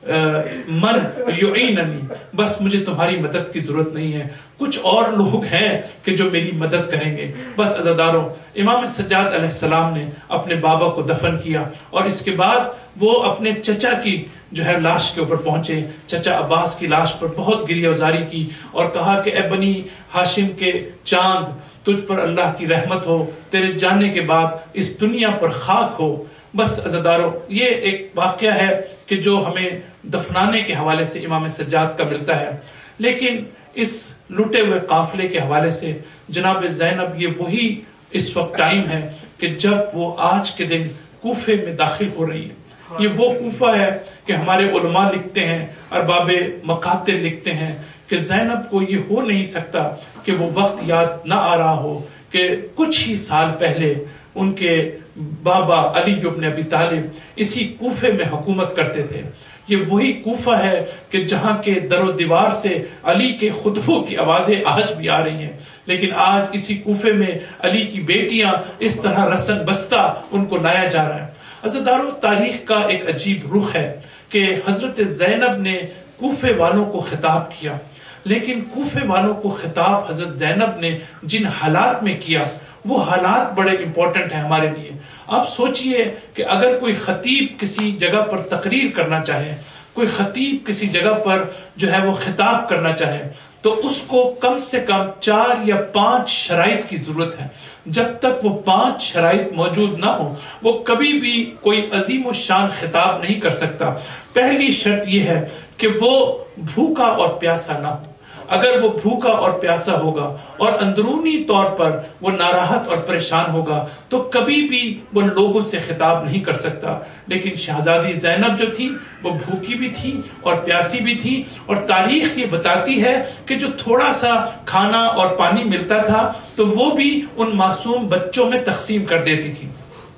من یعیننی، بس مجھے تمہاری مدد کی ضرورت نہیں ہے، کچھ اور لوگ ہیں کہ جو میری مدد کریں گے۔ بس عزاداروں، امام سجاد علیہ السلام نے اپنے بابا کو دفن کیا، اور اس کے بعد وہ اپنے چچا کی جو ہے لاش کے اوپر پہنچے، چچا عباس کی لاش پر بہت گریہ وزاری کی اور کہا کہ اے بنی ہاشم کے چاند، تجھ پر اللہ کی رحمت ہو، تیرے جانے کے بعد اس دنیا پر خاک ہو۔ بس عزادارو، یہ ایک واقعہ ہے کہ جو ہمیں دفنانے کے حوالے سے امام سجاد کا ملتا ہے۔ لیکن اس لٹے ہوئے قافلے کے حوالے سے جناب زینب، یہ وہی اس وقت ٹائم ہے کہ جب وہ آج کے دن کوفے میں داخل ہو رہی ہے۔ یہ وہ کوفہ ہے کہ ہمارے علماء لکھتے ہیں، ارباب مقاتل لکھتے ہیں کہ زینب کو یہ ہو نہیں سکتا کہ وہ وقت یاد نہ آ رہا ہو کہ کچھ ہی سال پہلے ان کے بابا علی بن ابی طالب اسی کوفے میں حکومت کرتے تھے۔ یہ وہی کوفہ ہے کہ جہاں کے در و دیوار سے علی کے خطبوں کی آوازیں آج بھی آ رہی ہیں، لیکن آج اسی کوفے میں علی کی بیٹیاں اس طرح رسن بستہ ان کو لایا جا رہا ہے۔ عزیزانو، تاریخ کا ایک عجیب رخ ہے کہ حضرت زینب نے کوفے والوں کو خطاب کیا، لیکن کوفے والوں کو خطاب حضرت زینب نے جن حالات میں کیا، وہ حالات بڑے امپورٹنٹ ہیں ہمارے لیے۔ آپ سوچئے کہ اگر کوئی خطیب کسی جگہ پر تقریر کرنا چاہے، کوئی خطیب کسی جگہ پر جو ہے وہ خطاب کرنا چاہے، تو اس کو کم سے کم چار یا پانچ شرائط کی ضرورت ہے۔ جب تک وہ پانچ شرائط موجود نہ ہو، وہ کبھی بھی کوئی عظیم و شان خطاب نہیں کر سکتا۔ پہلی شرط یہ ہے کہ وہ بھوکا اور پیاسا نہ ہو۔ اگر وہ بھوکا اور پیاسا ہوگا اور اندرونی طور پر وہ ناراحت اور پریشان ہوگا تو کبھی بھی وہ لوگوں سے خطاب نہیں کر سکتا. لیکن شہزادی زینب جو تھی وہ بھوکی بھی تھی اور پیاسی بھی تھی, اور تاریخ یہ بتاتی ہے کہ جو تھوڑا سا کھانا اور پانی ملتا تھا تو وہ بھی ان معصوم بچوں میں تقسیم کر دیتی تھی.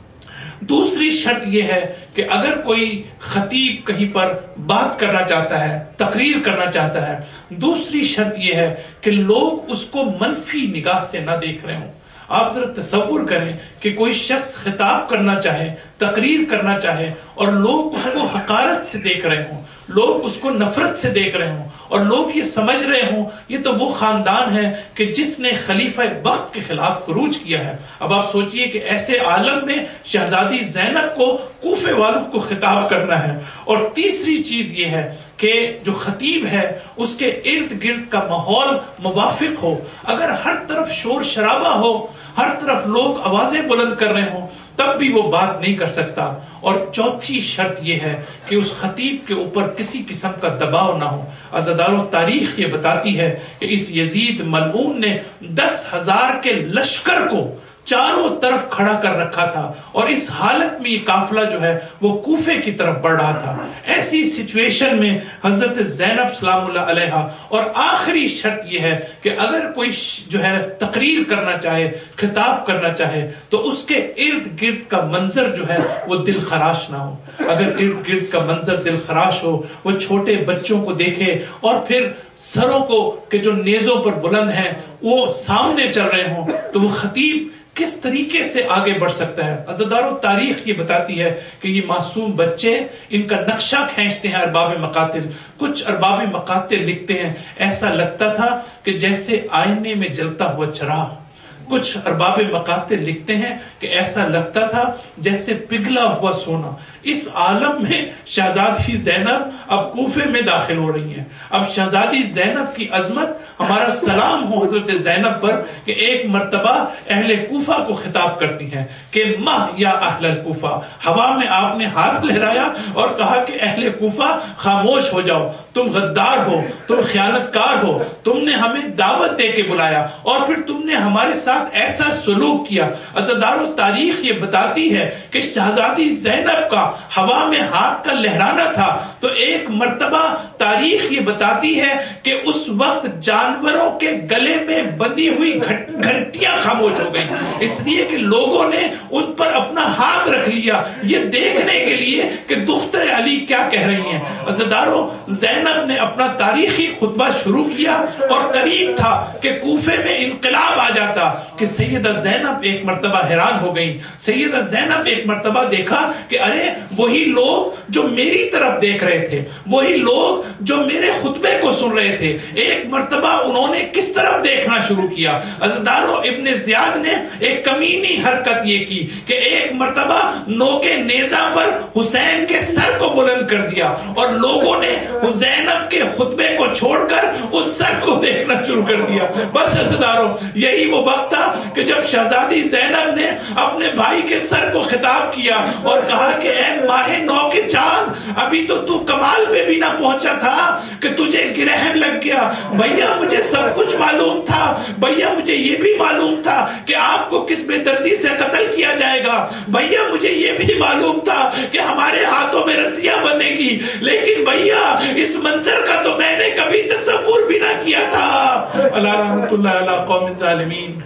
دوسری شرط یہ ہے کہ اگر کوئی خطیب کہیں پر بات کرنا چاہتا ہے, تقریر کرنا چاہتا ہے, دوسری شرط یہ ہے کہ لوگ اس کو منفی نگاہ سے نہ دیکھ رہے ہوں. آپ ذرا تصور کریں کہ کوئی شخص خطاب کرنا چاہے, تقریر کرنا چاہے, اور لوگ اس کو حقارت سے دیکھ رہے ہوں, لوگ اس کو نفرت سے دیکھ رہے ہوں, اور لوگ یہ سمجھ رہے ہوں یہ تو وہ خاندان ہے کہ جس نے خلیفہ وقت کے خلاف خروج کیا ہے. اب آپ سوچئے کہ ایسے عالم میں شہزادی زینب کو کوفے والوں کو خطاب کرنا ہے. اور تیسری چیز یہ ہے کہ جو خطیب ہے اس کے ارد گرد کا ماحول موافق ہو. اگر ہر طرف شور شرابہ ہو, ہر طرف لوگ آوازیں بلند کر رہے ہوں, تب بھی وہ بات نہیں کر سکتا. اور چوتھی شرط یہ ہے کہ اس خطیب کے اوپر کسی قسم کا دباؤ نہ ہو. عزادارو, تاریخ یہ بتاتی ہے کہ اس یزید ملعون نے دس ہزار کے لشکر کو چاروں طرف کھڑا کر رکھا تھا, اور اس حالت میں یہ قافلہ جو ہے وہ کوفے کی طرف بڑھ رہا تھا. ایسی سچویشن میں حضرت زینب سلام اللہ علیہا, اور آخری شرط یہ ہے کہ اگر کوئی جو ہے تقریر کرنا چاہے, خطاب کرنا چاہے, تو اس کے ارد گرد کا منظر جو ہے وہ دل خراش نہ ہو. اگر ارد گرد کا منظر دل خراش ہو, وہ چھوٹے بچوں کو دیکھے اور پھر سروں کو کہ جو نیزوں پر بلند ہیں وہ سامنے چل رہے ہوں, تو وہ خطیب کس طریقے سے آگے بڑھ سکتا ہے. عزادارو, تاریخ یہ بتاتی ہے کہ یہ معصوم بچے ان کا نقشہ کھینچتے ہیں ارباب مقاتل. کچھ ارباب مقاتل لکھتے ہیں ایسا لگتا تھا کہ جیسے آئینے میں جلتا ہوا چراغ. کچھ ارباب مقاتل لکھتے ہیں کہ ایسا لگتا تھا جیسے پگھلا ہوا سونا. اس عالم میں شہزادی زینب اب کوفے میں داخل ہو رہی ہیں. اب شہزادی زینب کی عظمت, ہمارا سلام ہو حضرت زینب پر کہ ایک مرتبہ اہل کوفہ کو خطاب کرتی ہیں کہ مہ یا اہل الکوفہ. ہوا میں آپ نے ہاتھ لہرایا اور کہا کہ اہل کوفہ خاموش ہو جاؤ, تم غدار ہو, تم خیانت کار ہو, تم نے ہمیں دعوت دے کے بلایا اور پھر تم نے ہمارے ساتھ ایسا سلوک کیا. عزادارو, تاریخ یہ بتاتی ہے کہ شہزادی زینب کا ہوا میں ہاتھ کا لہرانا تھا. تو ایک مرتبہ تاریخ یہ بتاتی ہے کہ اس وقت جانوروں کے گلے میں بندھی ہوئی گھنٹیاں خاموش ہو گئیں, اس لیے کہ لوگوں نے اس پر اپنا ہاتھ رکھ لیا یہ دیکھنے کے لیے کہ دختر علی کیا کہہ رہی ہیں. عزادارو, زینب نے اپنا تاریخی خطبہ شروع کیا اور قریب تھا کہ کوفے میں انقلاب آ جاتا کہ سیدہ زینب ایک مرتبہ حیران ہو گئی. سیدہ زینب ایک مرتبہ دیکھا کہ ارے وہی لوگ جو میری طرف دیکھ رہے تھے, وہی لوگ جو میرے خطبے کو سن رہے تھے, ایک مرتبہ انہوں نے کس طرف دیکھنا شروع کیا. عزادارو, ابن زیاد نے ایک کمینی حرکت یہ کی کہ ایک مرتبہ نوکے نیزہ پر حسین کے سر کو بلند کر دیا اور لوگوں نے زینب کے خطبے کو چھوڑ کر اس سر کو دیکھنا شروع کر دیا. بس عزادارو, یہی وہ وقت تھا کہ جب شہزادی زینب نے اپنے بھائی کے سر کو خطاب کیا اور کہا کہ اے ماہ نو کے چاند, ابھی تو تو کمال پہ بھی نہ پہنچا تھا کہ تجھے گرہن لگ گیا. بھیا مجھے سب کچھ معلوم تھا, بھیا مجھے یہ بھی معلوم تھا کہ آپ کو کس بے دردی سے قتل کیا جائے گا, بھیا مجھے یہ بھی معلوم تھا کہ ہمارے ہاتھوں میں رسیاں بندھے گی, لیکن بھیا اس منظر کا تو میں نے کبھی تصور بھی نہ کیا تھا. اللہ رحمت اللہ علی قوم الظالمین.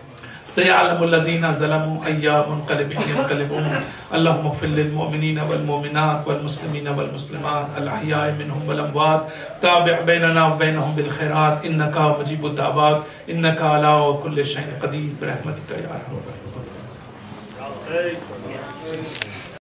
سيعلم الذين ظلموا أي منقلب ينقلبون. اللهم اغفر للمؤمنين والمؤمنات والمسلمين والمسلمات الأحياء منهم والأموات. تابع بيننا وبينهم بالخيرات إنك مجيب الدعوات إنك على كل شيء قدير برحمتك يا أرحم الراحمين.